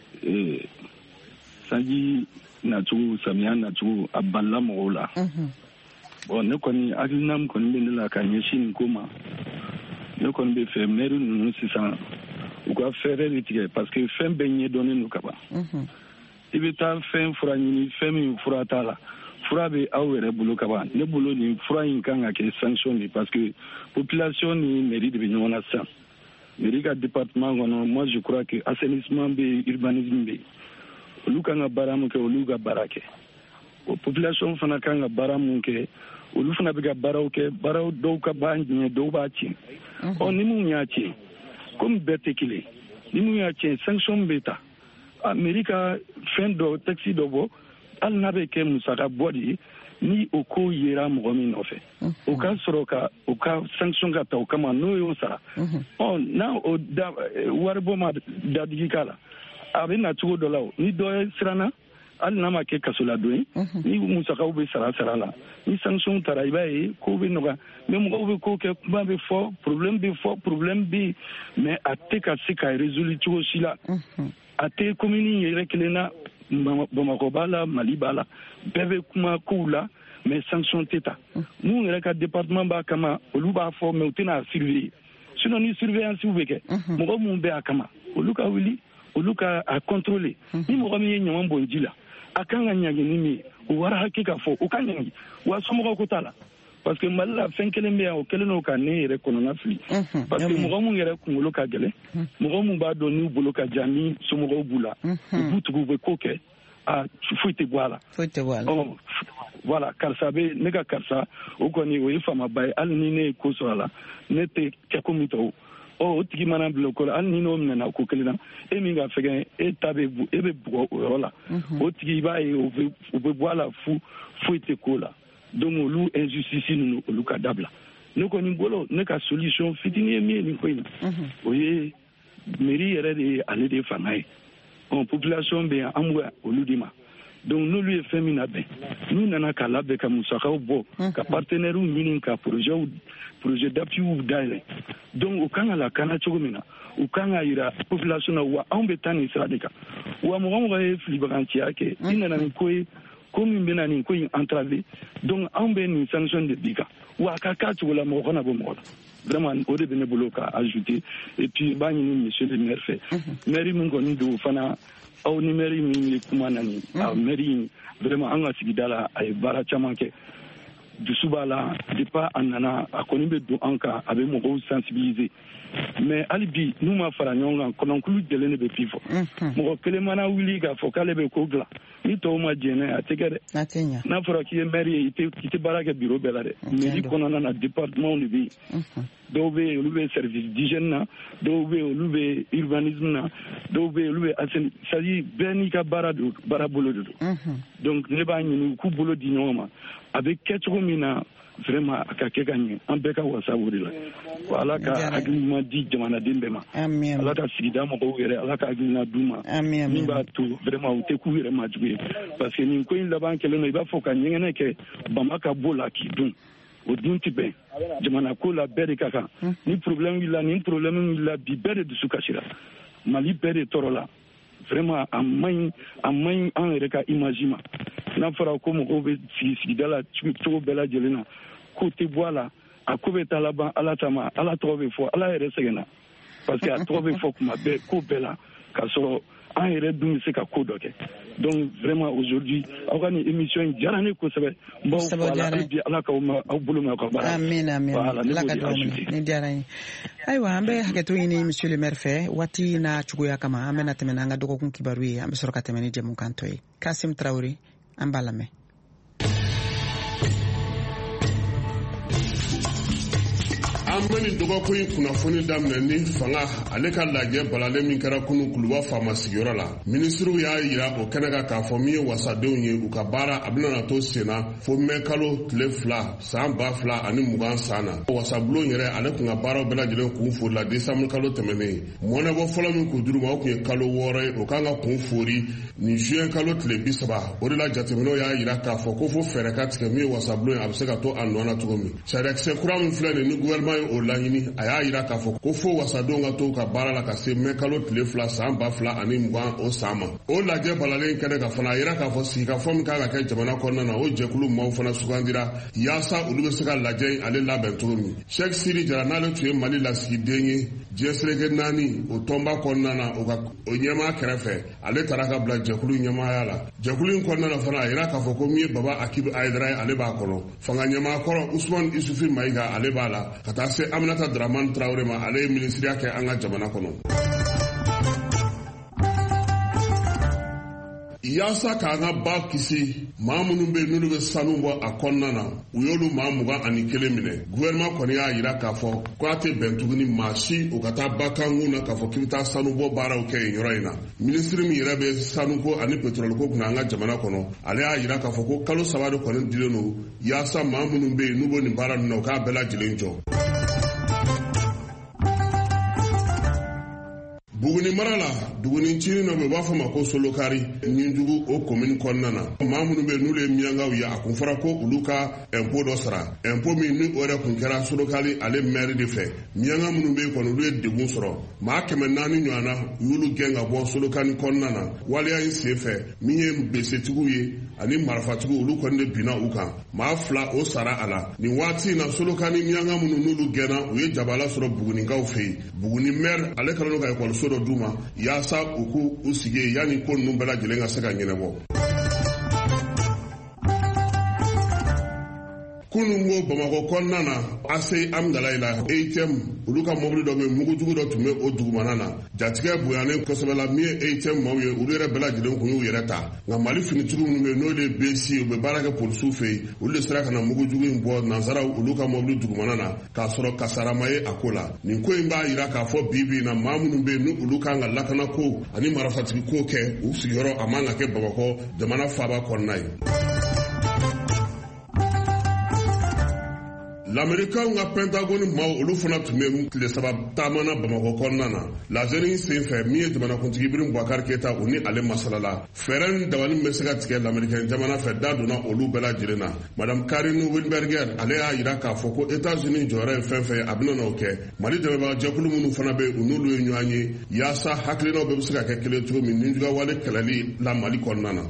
Sanji Natu, Samia Natu, Abala Mola. Bon, nous connaissons Agnam, connaissons la Kanyeshin Kuma. Nous connaissons fait Meru, nous sommes ou quoi faire les parce que fin baigner donner nous capables. I bɛ taa fɛn fura ɲini fɛn min fura t'a la fura bɛ aw yɛrɛ bolo ka ban ne bolo nin fura in kan ka kɛ sanction de parce que population ni mairie de bɛ ɲɔgɔn na sisan mairie ka département kɔnɔ moi je crois que assainissement bɛ yen urbanisme bɛ yen olu kan ka baara min kɛ olu ka baara kɛ o population fana kan ka baara min kɛ olu fana bɛ ka baaraw kɛ baaraw dɔw ka b'a ɲɛ dɔw b'a tiɲɛ ɔ ni mun y'a tiɲɛ comme bɛɛ tɛ kelen ni mun y'a tiɲɛ sanction bɛ ta. Amerika fɛn dɔ taxi dɔ bɔ hali n'a bɛ kɛ musaka bɔ de ye ni o ko yera mɔgɔ min nɔfɛ o ka sɔrɔ ka o ka sanction ka ta o kama n'o y'o sara ɔ n'a o da waribɔ ma dadigi k'a la a bɛ na cogo dɔ la o ni dɔ siranna hali n'a ma kɛ kasoladon ye ni musakaw bɛ sara sara la ni sanction taara i b'a ye ko bɛ nɔgɔya mais mɔgɔw bɛ ko kɛ kuma bɛ fɔ problème bɛ fɔ problème bɛ yen mais a tɛ ka se ka résoudre cogo si la. A tɛ commune yɛrɛ kelen na Bamakɔ b'a la Mali b'a la bɛɛ bɛ kuma kow la mais sanction tɛ ta mun yɛrɛ ka département b'a kama olu b'a fɔ mais u tɛna surveiller sinon ni surveillance bɛ kɛ mɔgɔ mun bɛ a kama olu ka wuli olu ka a contrôler ni mɔgɔ min ye ɲaman bɔn ji la a kan ka ɲangi ni min ye o wari hakɛ ka fɔ o ka ɲangi wa somɔgɔw ko t'a la parce que Mali la fɛn kelen bɛ yan o kelen n'o ka ne yɛrɛ kɔnɔna fili parce que mɔgɔ mun yɛrɛ kunkolo ka gɛlɛn mɔgɔ mun b'a dɔn n'u bolo ka jan ni somɔgɔw b'u la u b'u tugu u bɛ ko kɛ a foyi tɛ bɔ a la foyi tɛ bɔ a la voilà karisa bɛ ne ka karisa o kɔni o ye faamaba ye hali ni ne ye ko sɔrɔ a la ne tɛ kɛ ko min tɔw o tigi mana bila ko la hali ni n'o minɛna ko kelen na e min ka fɛgɛn e ta bɛ e bɛ bugɔ o yɔrɔ la o tigi i b'a ye o bɛ o bɛ bɔ a la fu foyi tɛ ko la donc olu injustice ninnu olu ka dabila ne kɔni bolo ne ka solution fitinin ye min ye nin ko in na o ye mairie yɛrɛ de ye ale de ye fanga ye bon population bɛ yan an bɛ olu de ma donc n'olu ye fɛn min labɛn n'u nana ka labɛn ka musakaw bɔ ka partenaires ɲini ka projet projet d'appui dayɛlɛ donc u kan ka lakana cogo min na u kan ka yira population na wa anw bɛ taa nin sira de kan wa mɔgɔ mɔgɔ ye filibaganciya kɛ i nana nin ko ye ko min bɛ na nin ko in entraver donc anw bɛ nin sanction de bi kan wa a ka k'a cogo la mɔgɔ kana bɔ mɔgɔ la vraiment o de bɛ ne bolo ka ajouter et puis b'a ɲini monsieur le maire fɛ maire min kɔni don fana aw ni maire min ye kuma na nin a maire vraiment an ka sigida la a ye baara caman kɛ dusu b'a la depuis a nana a kɔni bɛ don an kan a bɛ mɔgɔw sensibiliser mais hali bi n'u ma fara ɲɔgɔn kan kɔnɔnkulu jɛlen de bɛ fi fɔ mɔgɔ kelen mana wuli k'a fɔ k'ale bɛ ko dilan ni tɔw ma jɛn n'a ye a tɛ kɛ dɛ n'a fɔra k'i ye maire ye i tɛ baara kɛ bureau bɛɛ la dɛ mairie kɔnɔna na département de bɛ yen dɔw bɛ yen olu bɛ service d'hygiène na dɔw bɛ yen olu bɛ urbanisme na dɔw bɛ yen olu bɛ assaini c'est à dire bɛɛ n'i ka baara don baara bolo de don donc ne b'a ɲini u k'u bolo di ɲɔgɔn ma a bɛ kɛ cogo min na vraiment a ka kɛ ka ɲɛ an bɛɛ ka wasa o de la wa ala ka hakilima di jamanaden bɛɛ ma ala ka sigida mɔgɔw yɛrɛ ala ka hakilina d'u ma min b'a to vraiment u tɛ k'u yɛrɛ majugu ye parce que nin ko in laban kɛlen don i b'a fɔ ka ɲɛgɛnɛ kɛ bama ka bɔ la k'i dun o dun tɛ bɛn jamana ko la bɛɛ de ka kan ni problème wulila ni problème wulila bi bɛɛ de dusu kasira mali bɛɛ de tɔɔrɔ la vraiment a man ɲi a man ɲi an yɛrɛ ka image ma n'a fɔra ko mɔgɔw bɛ sigi sigida la cogo bɛɛ lajɛlen na ko tɛ bɔ a la a ko bɛ taa laban ala ta ma ala tɔgɔ bɛ fɔ ala yɛrɛ sɛgɛnna parce que a tɔgɔ bɛ fɔ kuma bɛɛ ko bɛɛ la k'a sɔrɔ an yɛrɛ dun bɛ se ka ko dɔ kɛ donc vraiment aujourd'hui aw ka nin émission in diyara ne kosɛbɛ n b'aw fɔ ala hali bi ala k'aw aw bolo mɛn aw ka baara amin amin ala ka dugawu minɛ ni diyara n ye ayiwa an bɛ hakɛto ɲini monsieur le maire fɛ waati n'a cogoya kama an bɛna tɛmɛ n'an ka dɔgɔkun kibaru ye an bɛ sɔrɔ ka tɛmɛ ni jɛmukan tɔ ye Kasim Traoré an b'a lamɛn. an bɛ nin dɔgɔkun in kunnafoni daminɛ ni fanga ale ka lajɛ balalen min kɛra kunu kuluba faama sigiyɔrɔ la minisiriw y'a yira o kɛnɛ kan k'a fɔ min ye wasadenw ye u ka baara a bɛna to senna fo mɛ kalo tile fila san ba fila ani mugan san na wasabulon yɛrɛ ale tun ka baaraw bɛɛ lajɛlen kun fori la desanburu kalo tɛmɛnen mɔnɛbɔ fɔlɔ min kun dir'u ma o tun ye kalo wɔɔrɔ ye o kan ka kun fori nin juin kalo tile bi saba o de la jateminɛw y'a yira k'a fɔ ko fo fɛɛrɛ ka tigɛ min ye wasabulon ye a bɛ se ka to a nɔ na cogo min sariyakisɛ kura min filɛ nin ni gouvernement o laɲini a y'a yira k'a fɔ ko fo wasadenw ka to ka baara la ka se mɛ kalo tile fila san ba fila ani mugan o san ma o lajɛ balalen kɛnɛ kan fana a yira k'a fɔ sigikafɔ min kan ka kɛ jamana kɔnɔna na o jɛkulu maaw fana sugandira yaasa olu bɛ se ka lajɛ in ale labɛn cogo min Sheikh Siri Jara n'ale tun ye Mali lasigiden ye diɲɛsereke naani o tɔnba kɔnɔna na o ka o ɲɛmaa kɛrɛfɛ ale taara ka bila jɛkulu ɲɛmaaya la jɛkulu in kɔnɔna na fana a yira k'a fɔ ko min ye Baba Akibu Ayidara ye ale b'a kɔnɔ fanga ɲɛmaa kɔrɔ Usman Isufi Mayiga ale b'a la ka taa se Aminata Dramane Traoré ma ale ye minisiriya kɛ an ka jamana kɔnɔ yaasa k'an ka ba kisi maa minnu bɛ n'olu bɛ sanu bɔ a kɔnɔna na u y'olu maa mugan ani kelen minɛ gouvernement kɔni y'a yira k'a fɔ ko a tɛ bɛn tuguni maa si o ka taa ba kankun na k'a fɔ k'i bɛ taa sanu bɔ baaraw kɛ yen yɔrɔ in na minisiri min yɛrɛ bɛ sanuko ani pétrole ko kunna an ka jamana kɔnɔ ale y'a yira k'a fɔ ko kalo saba de kɔni dilen don yaasa maa minnu bɛ yen n'u bɛ nin baara ninnu na u k'a bɛɛ lajɛlen jɔ. Buguni mara la duguni cini na bɛ b'a fɔ ma ko Solokari Ninjugu o commune kɔnɔna na maa minnu bɛ n'olu ye miyankaw ye a kun fɔra ko olu ka impôt dɔ sara impôt min ni o yɛrɛ kun kɛra Solokari ale maire de fɛ miyanka minnu bɛ yen kɔni olu ye degun sɔrɔ maa kɛmɛ naani ɲɔgɔnna u y'olu gɛn ka bɔ Solokari kɔnɔna na waleya in sen fɛ min ye besetigiw ye ani marifatigiw olu kɔni de binna u kan maa fila o sara a la nin waati in na Solokari miyanka minnu n'olu gɛnna u ye jabala sɔrɔ Bugunikaw fɛ yen Buguni maire ale kɛlen don ka ekɔliso dɔ d'u ma yaasa u k'u u sigi yen yanni ko ninnu bɛɛ lajɛlen ka se ka ɲɛnabɔ. kunun ko Bamakɔ kɔnɔna na ase Amdalayi la A T M olu ka mobili dɔ bɛ mugujugu dɔ tun bɛ o dugumana na jatigɛ bonyanen kosɛbɛ la min ye A T M maaw ye olu yɛrɛ bɛɛ lajɛlen kun y'u yɛrɛ ta nka Mali finitigiw minnu bɛ yen n'o de ye B C u bɛ baara kɛ polisiw fɛ yen olu de sera ka na mugujugu in bɔ nanzaraw olu ka mobili dugumana na k'a sɔrɔ kasarama ye a ko la nin ko in b'a jira k'a fɔ bi bi in na maa minnu bɛ yen ni olu kan ka lakana ko ani marafatigi ko kɛ u sigiyɔrɔ a man ka kɛ Bamakɔ jamana faaba kɔnɔna ye. L'Américain ka Pentagone maaw olu fana tun bɛ tile saba taamana Bamakɔ kɔnɔna na lazɛri sen fɛ min ye jamanakuntigi Ibrahim Boubacar Keita o ni ale masalala fɛɛrɛ dabali bɛ se ka tigɛ l'Américain jamana fɛ da donna olu bɛɛ lajɛlen na Madame Karine Wilberger ale y'a jira k'a fɔ ko États-Unis jɔyɔrɔ ye fɛn fɛn a bɛna n'o kɛ Mali dɛmɛbaga jɛkulu minnu fana bɛ u n'olu ye ɲɔgɔn ye yaasa hakilinaw bɛɛ bɛ se ka kɛ kelen cogo min ni juguwale kɛlɛli la Mali kɔnɔna na.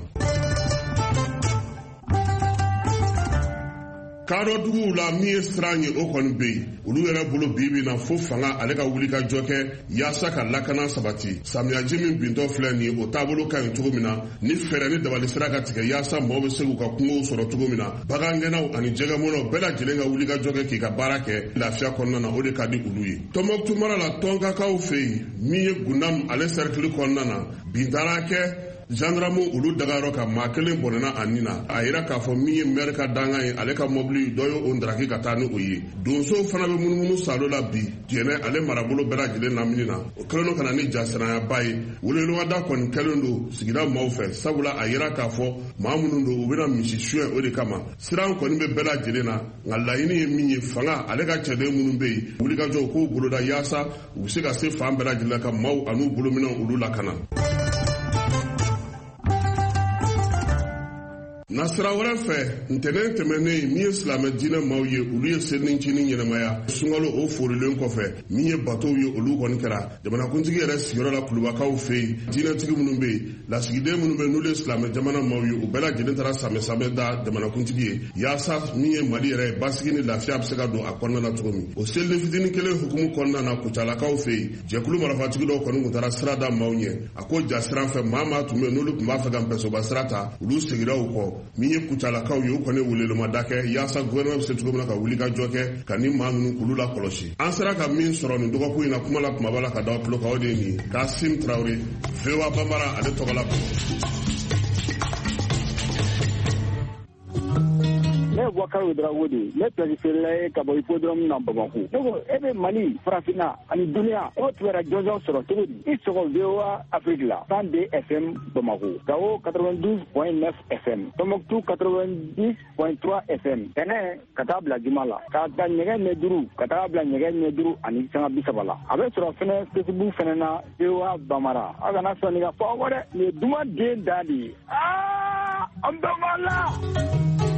Karo dugu la mi ye siran ye o kɔni bɛ yen olu yɛrɛ bolo bi bi na fo fanga ale ka wuli ka jɔ kɛ yaasa ka lakana sabati samiyaji min bintɔ filɛ nin ye o taabolo ka ɲi cogo min na ni fɛɛrɛ ni dabali sira ka tigɛ yaasa mɔgɔw bɛ se k'u ka kungow sɔrɔ cogo min na bagangɛnnaw ani jɛgɛmɔnaw bɛɛ lajɛlen ka wuli ka jɔ kɛ k'i ka baara kɛ lafiya kɔnɔna na o de ka di olu ye Tɔnbɔkutu mara la tɔnkakaw fɛ yen min ye Gundam ale sɛrikili kɔnɔna na bin taara kɛ gendarme olu dagayɔrɔ ka maa kelen bɔnɛna a nin na a yira k'a fɔ min ye maire ka dangan ye ale ka mobili dɔ ye o ndaraki ka taa ni o ye donsow fana bɛ munumunu salo la bi jɛnɛ ale marabolo bɛɛ lajɛlen lamini na o kɛlen don ka na ni jasiranyaba ye weleweleda kɔni kɛlen don sigida maaw fɛ sabula a yira k'a fɔ maa minnu don u bɛna misi suyɛn o de kama siran kɔni bɛ bɛɛ lajɛlen na nka laɲini ye min ye fanga ale ka cɛden minnu bɛ yen wulikajɔ u k'u boloda yaasa u bɛ se ka se fan bɛɛ lajɛlen ka maaw an'u bolominɛw olu lakana. Na sira wɛrɛ fɛ ntɛnɛn tɛmɛnen min ye silamɛ diinɛ maaw ye olu ye selinicinin ɲɛnamaya sunkalo o forilen kɔfɛ min ye batow ye olu kɔni kɛra jamanakuntigi yɛrɛ sigiyɔrɔ la kulubakaw fɛ yen diinɛtigi minnu bɛ yen lasigiden minnu bɛ yen n'olu ye silamɛ jamana maaw ye u bɛɛ lajɛlen taara samɛsamɛ da jamanakuntigi ye yaasa min ye Mali yɛrɛ ye basigi ni lafiya bɛ se ka don a kɔnɔna na cogo min o seliden fitinin kelen hukumu kɔnɔna na kucalakaw fɛ yen jɛkulu marafatigi dɔw kɔni tun taara sira da maaw ɲɛ a ko ja siran fɛ maa maa tun bɛ yen n'olu tun b'a fɛ ka npɛsoba sira ta olu segira u kɔ min ye kucalakaw ye o kɔni welelomada kɛ yaasa gouvernement bɛ se cogo min na ka wuli ka jɔ kɛ ka ni maa ninnu k'olu la kɔlɔsi an sera ka min sɔrɔ nin dɔgɔkun in na kuma la kumaba la ka da tulo kan o de ye nin Kasim Traoré V O A Bambara ale tɔgɔ la ne ye Boubacar Ouedraogo de ye ne planifiera ye ka bɔ hippodrome na Bamako ne ko e bɛ Mali farafinna ani duniya o tugura jɔnjɔn sɔrɔ cogo di i sɔgɔ V O A Afrique la cent deux F M Bamako Gao quatre-vingt-douze point neuf F M Tombouctou quatre-vingt-dix point trois F M Tɛnɛ ka taa bila Juma la ka ta ɲɛgɛn ɲɛ duuru ka taa bila ɲɛgɛn ɲɛ duuru ani sanga bi saba la a bɛ sɔrɔ fɛnɛ Facebook fɛnɛ na V O A Bambara a kana sɔn nin ka fɔ aw kɔ dɛ nin ye duman den da de ye aa an bɛɛ b'a la.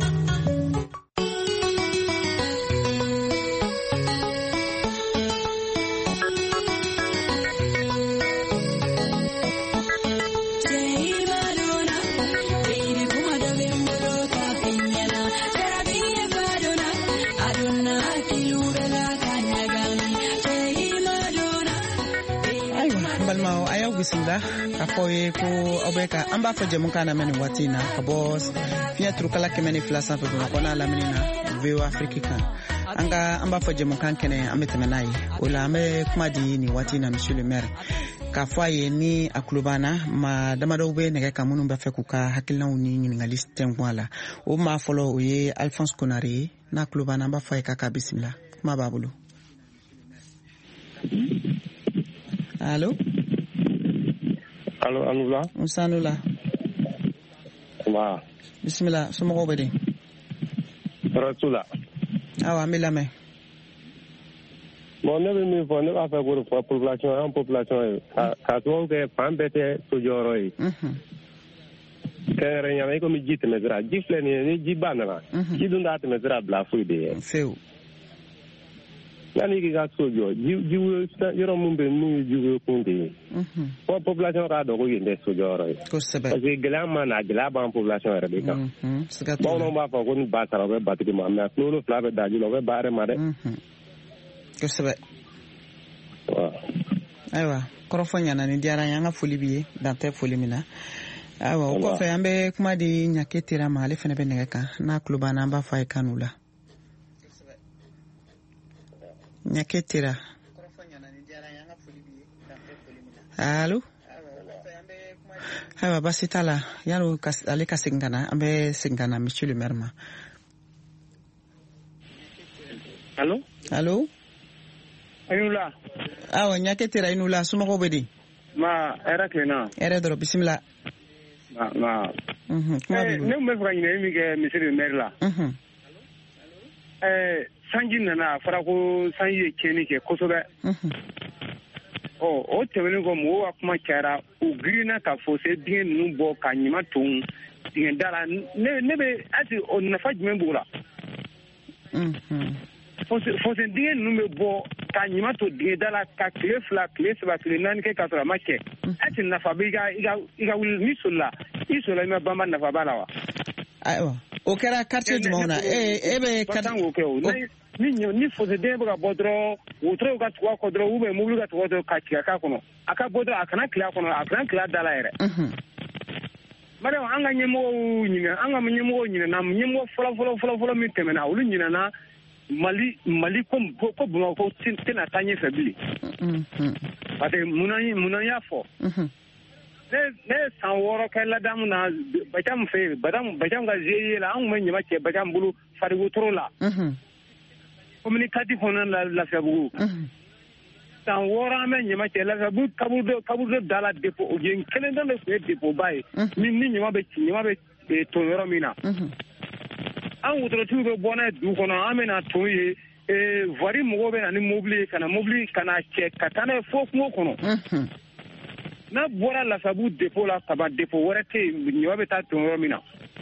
Bisimila ka fɔ ye ko aw bɛ ka an b'a fɔ jɛmukan na mɛn nin waati in na ka bɔ fiɲɛ turukala kɛmɛ ni fila sanfɛ Bamakɔ n'a lamini na V O A Afrique kan an ka an b'a fɔ jɛmukan kɛnɛ an bɛ tɛmɛ n'a ye o la an bɛ kuma di nin waati in na Monsieur le maire k'a fɔ a ye ni a tulo banna maa damadɔw bɛ nɛgɛ kan minnu bɛ fɛ k'u ka hakilinaw ni ɲininkali tɛnkun a la o maa fɔlɔ o ye Alphonse Konare ye n'a tulo banna an b'a fɔ a ye k'a ka bisimila kuma b'a bolo. Allo. Allo, Anoula. Musanula. Wa. Bismillah, somɔgɔw bɛ di? Rasula. Awa, an bɛ lamɛn. Bon, ne bɛ min fɔ, ne b'a fɛ k'o de fɔ population an population ye. Ka ka sababu kɛ fan bɛɛ tɛ sojɔyɔrɔ ye. Kɛrɛnkɛrɛnnenya la, i komi ji tɛmɛsira. Ji filɛ nin ye, ni jiba nana. Ji dun t'a tɛmɛsira bila foyi de ye. Fewu. Yani k'i ka so jɔ yɔrɔ min bɛ yen n'u ye jiwo kun de ye fɔ population k'a dɔn ko yen tɛ sojɔyɔrɔ ye parce que gɛlɛya ma na gɛlɛya b'an population yɛrɛ de kan bamananw b'a fɔ ko ni ba sara o bɛ batigi ma mais kulo fila bɛ daji la o bɛ ba yɛrɛ ma dɛ kosɛbɛ ayiwa kɔrɔfɔ ɲana ni diyara n ye an ka foli b'i ye dan tɛ foli min na ayiwa o kɔfɛ an bɛ kuma di Ɲake Tera ma ale fana bɛ nɛgɛ kan n'a tulo banna an b'a fɔ a ye kan'u la Nyaketira. Allô? Awa basi tala yalo ale ka singana ambe singana monsieur le maire ma. Allô? Allô? Inula. Awa Nyaketira inula sumago bedi. Ma era kena. Era doro bismillah. Ma ma. Mhm. Eh ne me fera ni mi ke monsieur le maire la. Mhm. Eh sanji nana fara ko sanji keni ke kosobe. Mhm. Oh, o tɛmɛnen kɔ mɔgɔw ka kuma cayara u girinna ka fossé dingɛ ninnu bɔ ka ɲama ton dingɛ da la ne ne bɛ ati o nafa jumɛn b'o la. fossé dingɛ ninnu bɛ bɔ ka ɲama to dingɛ da la ka tile fila tile saba tile naani kɛ k'a sɔrɔ a ma kɛ ati nafa bɛ i ka i ka i ka wuli n'i solila i solila i ma banba nafa b'a la wa. Ayiwa o kɛra quartier jumɛn na e e bɛ quartier o kɛ o ni ni fossé dingɛ bɛ ka bɔ dɔrɔn wotoro ka tugu a kɔ dɔrɔn ou bien mobili ka tugu a kɔ ka tigɛ k'a kɔnɔ a ka bɔ dɔrɔn a kana tile a kɔnɔ a kana tile a da la yɛrɛ. Mariam an ka ɲɛmɔgɔw ɲinɛ an ka ɲɛmɔgɔw ɲinɛna ɲɛmɔgɔ fɔlɔ fɔlɔ fɔlɔ fɔlɔ min tɛmɛna olu ɲinɛna Mali Mali ko ko Bamakɔ tɛna taa ɲɛfɛ bilen. Parce que munna munna y'a fɔ. Ne ne san wɔɔrɔ kɛ ladamu na Bacam fɛ yen Bacam Bacam ka G I E la an kun bɛ ɲama cɛ Bacam bolo Fariwotoro la. Communicatif kɔnɔna la Lafiyabugu. San wɔɔrɔ an bɛ ɲama cɛ Lafiyabugu kaburu dɔ kaburu dɔ da la dépôt o yen kelen dɔ de tun ye dépôt ba ye. Ni ni ɲama bɛ ci ɲama bɛ ton yɔrɔ min na. An wotorotigiw bɛ bɔ n'a ye dugu kɔnɔ an bɛ na ton ye voirie mɔgɔw bɛ na ni mobili ye ka na mobili ka na cɛ ka taa n'a ye fo kungo kɔnɔ. N'a bɔra Lafiyabugu dépôt la kaba dépôt wɛrɛ tɛ yen ɲama bɛ taa ton yɔrɔ min na.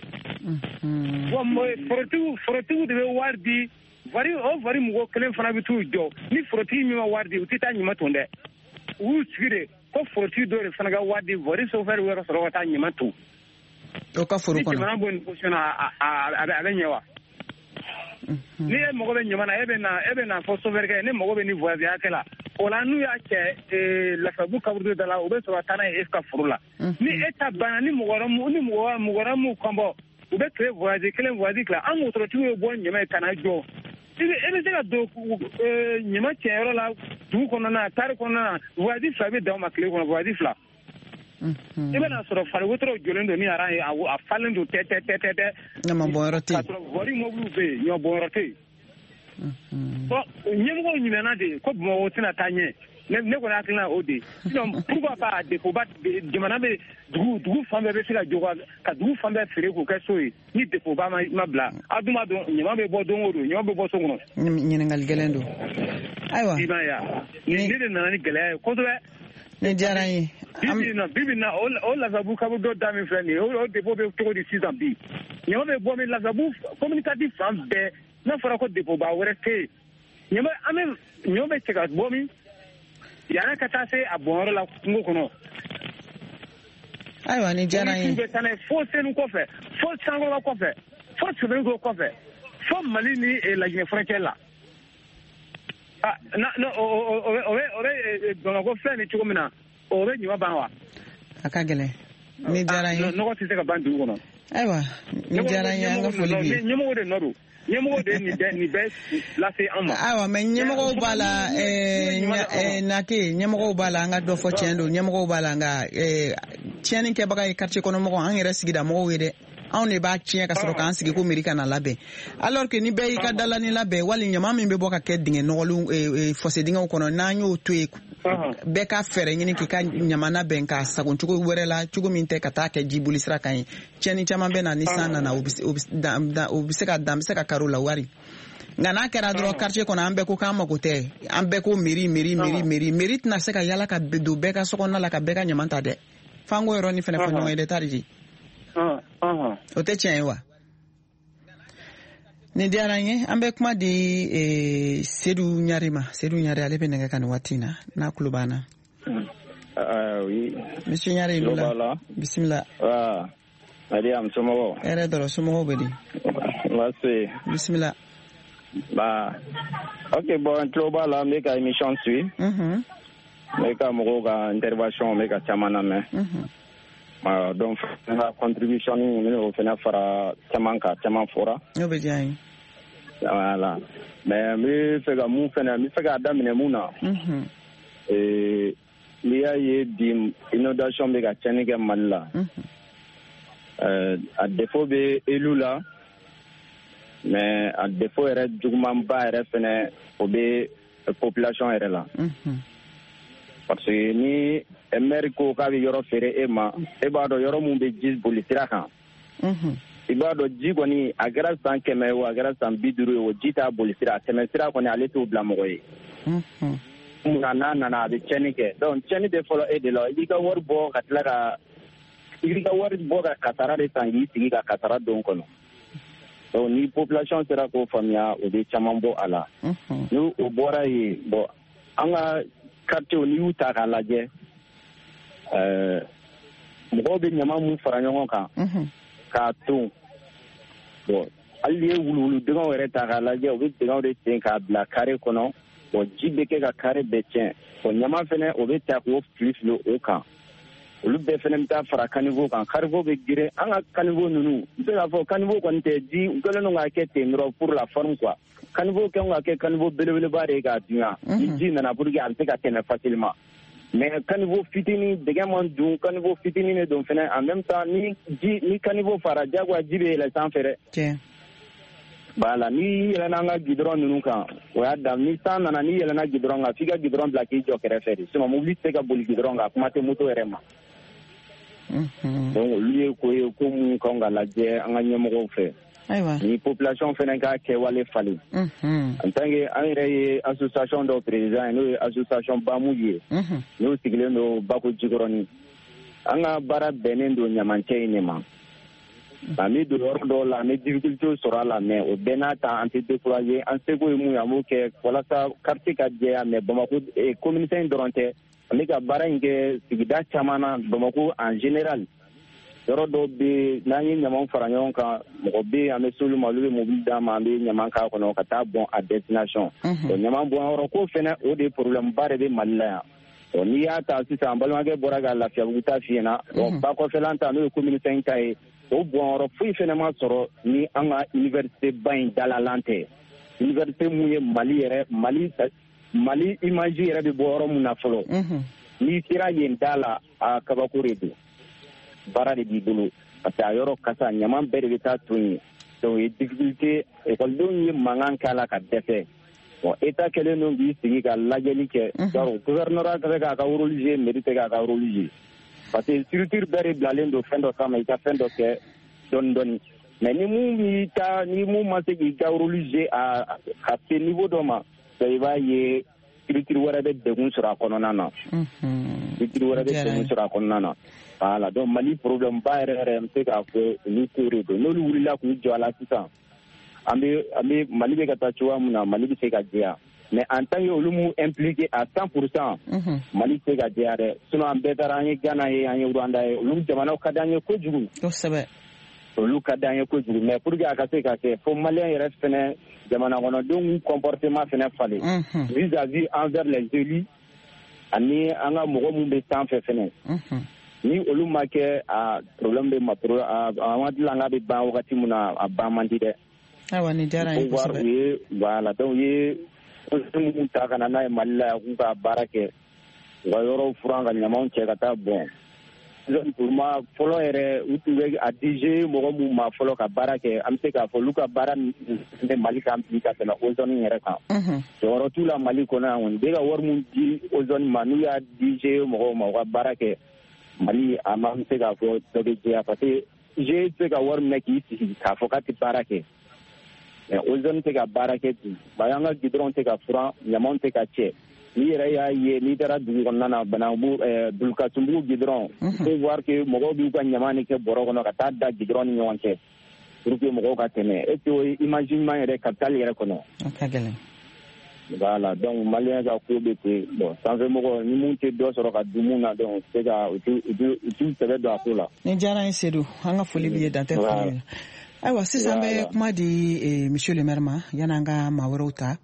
Bon forotigiw forotigiw de bɛ wari di. Vari o vari mɔgɔ kelen fana bɛ t'u jɔ ni forotigi min ma wari di u tɛ taa ɲama ton dɛ u y'u sigi de ko forotigi dɔ de fana ka wari di vari chauffeur wɛrɛ sɔrɔ ka taa ɲama ton. O ka foro kɔnɔ ni jamana bɔ nin position na a a bɛ ɲɛ wa. Ni e mago bɛ ɲama na e bɛ na e bɛ na fɔ chauffeur kɛ ne mago bɛ ni voisin hakɛ la o la n'u y'a cɛ Lafiyabugu kaburu da la u bɛ sɔrɔ ka taa n'a ye e ka foro la ni e ta banna ni mɔgɔ wɛrɛ ni mɔgɔ mɔgɔ wɛrɛ m'u kɔnbɔ u bɛ tile voisin kelen voisin fila an wotorotigiw bɛ bɔ ɲama ye ka na jɔ. E bɛ se ka don ɲama cɛyɔrɔ la dugu kɔnɔna na tari kɔnɔna na voisin fila bɛ dan o ma tile kɔnɔ voisin fila. I bɛna sɔrɔ Fariwotoro jɔlen don ni aran ye a falen don tɛ tɛ tɛ tɛ tɛ. Ɲama bɔnyɔrɔ tɛ yen. K'a sɔrɔ voirie mobiliw bɛ yen ɲama bɔnyɔrɔ tɛ yen. Bon ɲɛmɔgɔw ɲinɛna de ko Bamakɔ tɛna taa ɲɛ ne ne kɔni hakilina o de sinon pourquoi pas dépôt ba jamana bɛ dugu dugu fan bɛɛ bɛ se ka jɔ ka dugu fan bɛɛ feere k'o kɛ so ye ni dépôt ba ma bila a dun b'a dɔn ɲama bɛ bɔ don o don ɲama bɛ bɔ so kɔnɔ. Ɲininkali gɛlɛn don. Ayiwa. I b'a ye wa nin de nana ni gɛlɛya ye kosɛbɛ. Ne diyara n ye. Bibi na bibi na o Lafiyabugu kaburu dɔ da min filɛ nin ye o dépôt bɛ cogo di sisan bi ɲama bɛ bɔ min Lafiyabugu communicatif fan bɛɛ n'a fɔra ko dépôt ba wɛrɛ tɛ yen ɲama an bɛ ɲama bɛ cɛ ka bɔ min. Yana ka taa se a bɔnyɔrɔ la kungo kɔnɔ. Ayiwa ni diyara n ye. Bɛ taa n'a ye fo Senu kɔfɛ fo Sankɔrɔ kɔfɛ fo Sɛbɛnnikɔ kɔfɛ fo Mali ni Laginɛ frontière la. Ah na na o o o o o bɛ Bamakɔ filɛ nin cogo min na o bɛ ɲama ban wa. A ka gɛlɛn. Ni diyara n ye. Nɔgɔ tɛ se ka ban dugu kɔnɔ. Ayiwa ni diyara n ye an ka foli b'i ye. Ɲɛmɔgɔ de nɔ don. Ɲɛmɔgɔ de nin bɛɛ nin bɛɛ lase an ma. Ayiwa mais ɲɛmɔgɔw b'a la ɛɛ Nake ɲɛmɔgɔw b'a la an ka dɔ fɔ tiɲɛ don ɲɛmɔgɔw b'a la nka tiɲɛni kɛbaga ye quartier kɔnɔ mɔgɔw an yɛrɛ sigida mɔgɔw ye dɛ anw de b'a tiɲɛ ka sɔrɔ k'an sigi ko mairie ka na labɛn alors que ni bɛɛ y'i ka dalani labɛn wali ɲama min bɛ bɔ ka kɛ dingɛ nɔgɔlenw fossé dingɛw kɔnɔ n'an y'o to yen bɛɛ ka fɛɛrɛ ɲini k'i ka ɲama labɛn k'a sago cogo wɛrɛ la cogo min tɛ ka taa kɛ jiboli sira kan ye tiɲɛni caman bɛ na ni san nana o bɛ se ka dan bɛ se ka kari o la wari nka n'a kɛra dɔrɔn quartier kɔnɔ an bɛɛ ko k'an mago tɛ an bɛɛ ko mairie mairie mairie mairie mairie tɛna se ka yala ka don bɛɛ ka sokɔnɔna la ka bɛɛ ka ɲama ta dɛ f'an k'o yɔrɔnin fɛnɛ fɔ ɲɔgɔn ye dɛ Tariji o tɛ tiɲɛ ye wa ni diyara n ye an bɛ kuma di Sedu Ɲari ma Sedu Ɲari ale bɛ nɛgɛ ka nin waati in na n'a tulo b'an na. Oui. Monsieur Ɲari ilo la bisimila. Waaw Mariam somɔgɔw. Hɛrɛ dɔrɔn somɔgɔw bɛ di. Merci. Bisimila. Bah ok bon n tulo b'a la n bɛ ka émission suivre. n bɛ ka mɔgɔw ka intervention n bɛ ka caman lamɛn. Donc n ka contribution ni n bɛ o fana fara caman kan caman fɔra. N'o bɛ diya n ye. Voilà. Mais mi fɛ ka mun fɛnɛ mi fɛ ka daminɛ mun na. Mhm. Eh n'i y'a ye bi inondation bɛ ka tiɲɛni kɛ Mali la. Euh, a défaut bɛ élu la, mais a défaut yɛrɛ jugumanba yɛrɛ fɛnɛ o bɛ population yɛrɛ la. Parce que ni maire ko k'a bɛ yɔrɔ feere e ma, e b'a dɔn yɔrɔ mun bɛ ji boli sira kan. I b'a dɔn ji kɔni a kɛra san kɛmɛ ye o a kɛra san bi duuru ye o ji t'a boli sira tɛmɛ sira kɔni ale t'o bila mɔgɔ ye. Munna n'a nana a bɛ tiɲɛni kɛ donc tiɲɛni bɛ fɔlɔ e de la i b'i ka wari bɔ ka tila ka i b'i ka wari bɔ ka kasara de san k'i sigi ka kasara don kɔnɔ. Donc ni population sera k'o faamuya o bɛ caman bɔ a la. Ni o bɔra yen bon an ka quartier n'i y'u ta k'a lajɛ ɛɛ mɔgɔw bɛ ɲama mun fara ɲɔgɔn kan k'a ton bon hali n'i ye wuluwulu dingɛw yɛrɛ ta k'a lajɛ u bɛ dingɛw de sen k'a bila carré kɔnɔ bon ji bɛ kɛ ka carré bɛɛ tiɲɛ bon ɲama fɛnɛ o bɛ ta k'o fili fili o kan olu bɛɛ fɛnɛ bɛ taa fara caniveau kan caniveau bɛ girin an ka caniveau ninnu n bɛ se k'a fɔ caniveau kɔni tɛ ji u kɛlen don k'a kɛ ten dɔrɔn pour la forme quoi caniveau kɛn ka kɛ caniveau belebeleba de ye k'a dunya ni ji nana pour que a bɛ se ka tɛmɛ facilement mais caniveau fitinin dɛgɛ man dun caniveau fitinin de don fɛnɛ en même temps ni ji ni caniveau fara jagoya ji bɛ yɛlɛ sanfɛ dɛ. Voilà ni yɛlɛnna an ka goudron ninnu kan o y'a dan ni san nana ni yɛlɛnna goudron kan f'i ka goudron bila k'i jɔ kɛrɛfɛ de sinon mobili tɛ se ka boli goudron kan kuma tɛ moto yɛrɛ ma. Donc olu ye ko ye ko mun kan ka lajɛ an ka ɲɛmɔgɔw fɛ. Ayiwa ni population fɛnɛ ka kɛwale falen. En tant que an yɛrɛ ye association dɔ président ye n'o ye association Bamu ye n'o sigilen don Bako Jikɔrɔni an ka baara bɛnnen don ɲamancɛ in de ma. An bɛ don yɔrɔ dɔw la an bɛ difficulté sɔrɔ a la mais o bɛɛ n'a ta an tɛ décourager an seko ye mun ye an b'o kɛ walasa quartier ka jɛya mais Bamako communauté in dɔrɔn tɛ an bɛ ka baara in kɛ sigida caman na Bamako en général yɔrɔ dɔw bɛ n'an ye ɲamanw fara ɲɔgɔn kan mɔgɔ bɛ yen an bɛ s'olu ma olu bɛ mobili d'an ma an bɛ ɲaman k'a kɔnɔ ka taa bɔn a destination bon ɲaman bɔn yɔrɔ ko fɛnɛ o de problème ba de bɛ Mali la yan bon n'i y'a ta sisan an balimakɛ bɔra ka Lafiyabugu ta f'i ɲɛna bon ba kɔfɛlan ta n'o ye communauté in ta ye o bɔnyɔrɔ foyi fɛnɛ ma sɔrɔ ni an ka université ba in dalalan tɛ université mun ye Mali yɛrɛ Mali Mali image yɛrɛ bɛ bɔ yɔrɔ mun na fɔlɔ n'i sera yen da la a kabako de don baara de b'i bolo parce que a yɔrɔ kasa ɲaman bɛɛ de bɛ taa ton yen donc o ye difficulté ekɔlidenw ye mankan k'a la ka dɛsɛ bon état kɛlen don k'i sigi ka lajɛli kɛ donc gouvernorat tɛ k'a ka rôle jouer mairie tɛ k'a ka rôle jouer parce que structure bɛɛ de bilalen don fɛn dɔ kama i ka fɛn dɔ kɛ dɔɔni dɔɔni mais ni mun b'i ta ni mun ma se k'i ka rôle jouer a ka se niveau dɔ ma donc i b'a ye structure wɛrɛ bɛ degun sɔrɔ a kɔnɔna na structure wɛrɛ bɛ degun sɔrɔ a kɔnɔna na voilà donc Mali problème ba yɛrɛ yɛrɛ n bɛ se k'a fɔ olu ko de don n'olu wulila k'u jɔ a la sisan an bɛ an bɛ Mali bɛ ka taa cogoya min na Mali bɛ se ka jɛya mais en tant que olu m'u impliqué à cent pour cent Mali tɛ se ka jɛya dɛ sinon an bɛɛ taara an ye Ghana ye an ye Rwanda ye olu jamanaw ka d'an ye kojugu kosɛbɛ olu ka d'an ye kojugu mais pour que a ka se ka kɛ fo maliyɛn yɛrɛ fɛnɛ jamana kɔnɔdenw comportement fɛnɛ falen vis-à-vis envers les élus ani an ka mɔgɔ mun bɛ sanfɛ fɛnɛ ni olu ma kɛ a problème bɛ ma a waati la an ka bɛ ban wagati mun na a ban man di dɛ. Ayiwa nin diyara n ye kosɛbɛ. U ye voilà donc u ye minnu ta ka na n'a ye Mali la yan k'u ka baara kɛ u ka yɔrɔw furan ka ɲamanw cɛ ka taa bɔn. Pour moi fɔlɔ yɛrɛ u tun bɛ a D G mɔgɔ mun ma fɔlɔ ka baara kɛ an bɛ se k'a fɔ olu ka baara bɛ Mali kan bi ka tɛmɛ ozone yɛrɛ kan. Jɔyɔrɔ t'u la Mali kɔnɔ yan kɔni u bɛ ka wari mun di ozone ma n'u y'a D G mɔgɔw ma u ka baara kɛ. Mali a ma se k'a fɔ dɔ bɛ jɛya parce que G tɛ ka wari minɛ k'i sigi k'a fɔ k'a tɛ baara kɛ mais ozone tɛ ka baara kɛ bi bari an ka goudron tɛ ka furan ɲamanw tɛ ka cɛ n'i yɛrɛ y'a ye n'i taara dugu kɔnɔna na Banaŋu Bulukasunbugu goudron i peut voir que mɔgɔw b'u ka ɲaman de kɛ bɔrɔ kɔnɔ ka taa da goudron ni ɲɔgɔn cɛ pour que mɔgɔw ka tɛmɛ est ce que o ye imaginement yɛrɛ capitale yɛrɛ kɔnɔ. A ka gɛlɛn. Voilà donc maliyɛn ka ko bɛ ten bon sanfɛ mɔgɔ ni mun tɛ dɔ sɔrɔ ka di mun na donc se ka u t'u sɛbɛ don a ko la. Ni diyara n ye Seydou an ka foli b'i ye dan tɛ foli la. Ayiwa sisan bɛ kuma di monsieur le maire ma yan'an ka maa wɛrɛw ta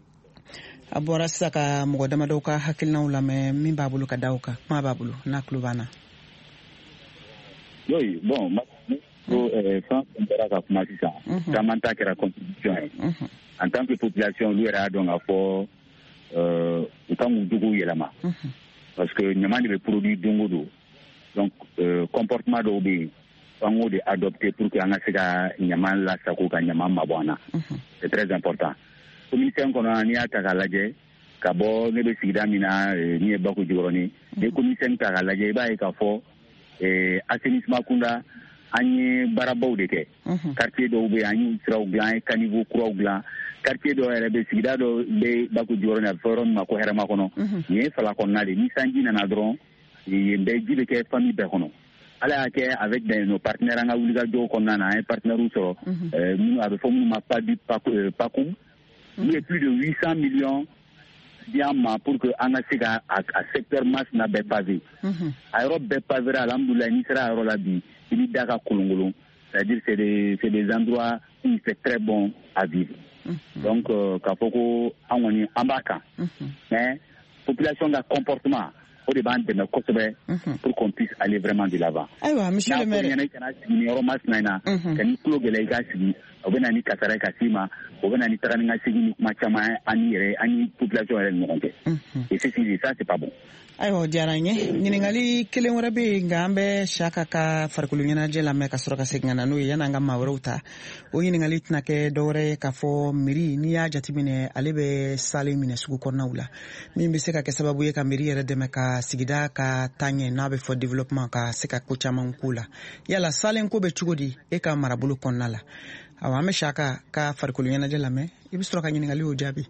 a bɔra sisan ka mɔgɔ damadɔw ka hakilinaw lamɛn min b'a bolo ka da o kan kuma b'a bolo n'a tulo b'an na. Oui bon ko sans bɔra ka kuma sisan caman ta kɛra contribution ye en tant que population olu yɛrɛ y'a dɔn k'a fɔ u kan k'u jogow yɛlɛma parce que ɲama de bɛ produit don o don donc comportement dɔw bɛ yen an k'o de adopter pour que an ka se ka ɲama lasago ka ɲama mabɔ an na c'est très important communauté kɔnɔ n'i y'a ta k'a lajɛ ka bɔ ne bɛ sigida min na min ye Bako Jikɔrɔni ni communauté ta k'a lajɛ i b'a ye k'a fɔ assainissement kunda an ye baarabaw de kɛ quartier dɔw bɛ yen an y'u siraw dilan an ye caniveau kuraw dilan quartier dɔw yɛrɛ bɛ sigida dɔ bɛ Bako Jikɔrɔni a bɛ fɔ yɔrɔ min ma ko hɛrɛma kɔnɔ nin ye fala kɔnɔna de ni sanji nana dɔrɔn yen bɛɛ ji bɛ kɛ famille bɛɛ kɔnɔ ala y'a kɛ avec nos partenaires an ka wulikajɔw kɔnɔna na an ye partenaires sɔrɔ minnu a bɛ fɔ minnu ma PADU PACOM il y a plus de huit cents millions diamants pour que an ka se ka a secteur masina bɛɛ pavé a yɔrɔ bɛɛ pavé alhamdoulilah n'i sera a yɔrɔ la bi i b'i da ka kolonkolon c'est-à-dire c'est des c'est des endroits où il fait très bon à vivre donc k'a fɔ ko an kɔni an b'a kan mais population ka comportement o de b'an dɛmɛ kosɛbɛ pour qu'on puisse aller vraiment de l'avant. Ayiwa monsieur le maire n'a fɔ ɲɛna i kana sigi ni yɔrɔ masina in na ka n'i tulo gɛlɛya i ka sigi o bɛ na ni kasara ye ka s'i ma o bɛ na ni taga ni ka segin ni kuma caman an ni yɛrɛ an ni population yɛrɛ ni ɲɔgɔn cɛ et c'est ça c'est pas bon. Ayiwa o diyara n ye ɲininkali kelen wɛrɛ bɛ yen nka an bɛ Saka ka farikolo ɲɛnajɛ lamɛn ka sɔrɔ ka segin ka na n'o ye yan'an ka maa wɛrɛw ta o ɲininkali tɛna kɛ dɔwɛrɛ ye k'a fɔ mairie n'i y'a jateminɛ ale bɛ sale minɛ sugu kɔnɔnaw la min bɛ se ka kɛ sababu ye ka mairie yɛrɛ dɛmɛ ka sigida ka taa ɲɛ n'a bɛ fɔ développement ka se ka ko caman k'u la yala sale ko bɛ cogo di e ka marabolo kɔnɔna la awa an bɛ Saka ka farikolo ɲɛnajɛ lamɛn i bɛ sɔrɔ ka ɲininkali o jaabi.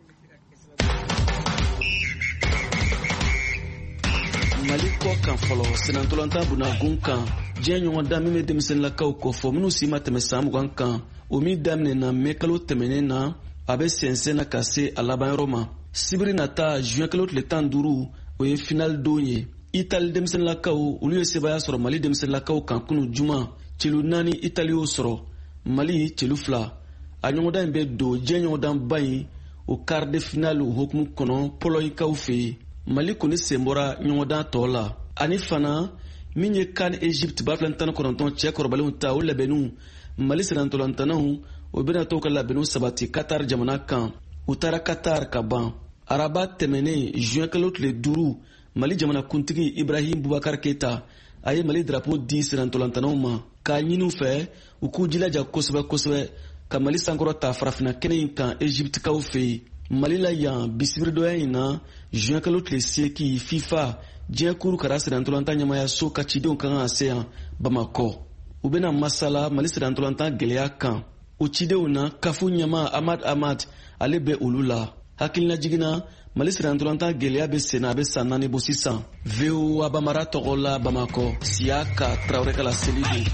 Mali kɔ kan fɔlɔ senatolanta bunagun kan diɲɛ ɲɔgɔn da min bɛ denmisɛnninlakaw kɔ fɔ minnu si ma tɛmɛ san mugan kan o min daminɛna mɛ kalo tɛmɛnen na a bɛ sɛnsɛn na ka se a labanyɔrɔ ma sibiri nata juin kalo tile tan duuru o ye final don ye Itali denmisɛnninlakaw olu ye sebaya sɔrɔ Mali denmisɛnninlakaw kan kunu juma celu naani Itali y'o sɔrɔ Mali celu fila a ɲɔgɔndan in bɛ don diɲɛ ɲɔgɔndan ba in o quart de finale hukumu kɔnɔ pɔlɔyikaw fɛ yen Mali kɔni sen bɔra ɲɔgɔndan tɔ la ani fana min ye CAN Egypte ba fila tan ni kɔnɔntɔn cɛ kɔrɔbalenw ta o labɛnniw Mali senatolantanaw o bɛna to ka labɛnniw sabati Qatar jamana kan u taara Qatar ka ban araba tɛmɛnen juin kalo tile duuru Mali jamana kuntigi Ibrahim Boubacar Keita a ye Mali drapeau di senatolantanaw ma k'a ɲini u fɛ u k'u jilaja kosɛbɛ kosɛbɛ ka Mali sankɔrɔ ta farafina kɛnɛ in kan Egypte kaw fɛ yen Mali la yan bisibiridoya in na juin kalo tile seegin FIFA diɲɛ kuru kara senatolanta ɲamaya so ka cidenw kan ka se yan Bamakɔ u bɛna masala Mali senatolanta gɛlɛya kan o cidenw na kafu ɲama Ahmad Ahmad ale bɛ olu la hakilina jiginna Mali senatolanta gɛlɛya bɛ senna a bɛ san naani bɔ sisan V O A Bamara tɔgɔ la Bamakɔ Siyaka Traoré Kala Selidu.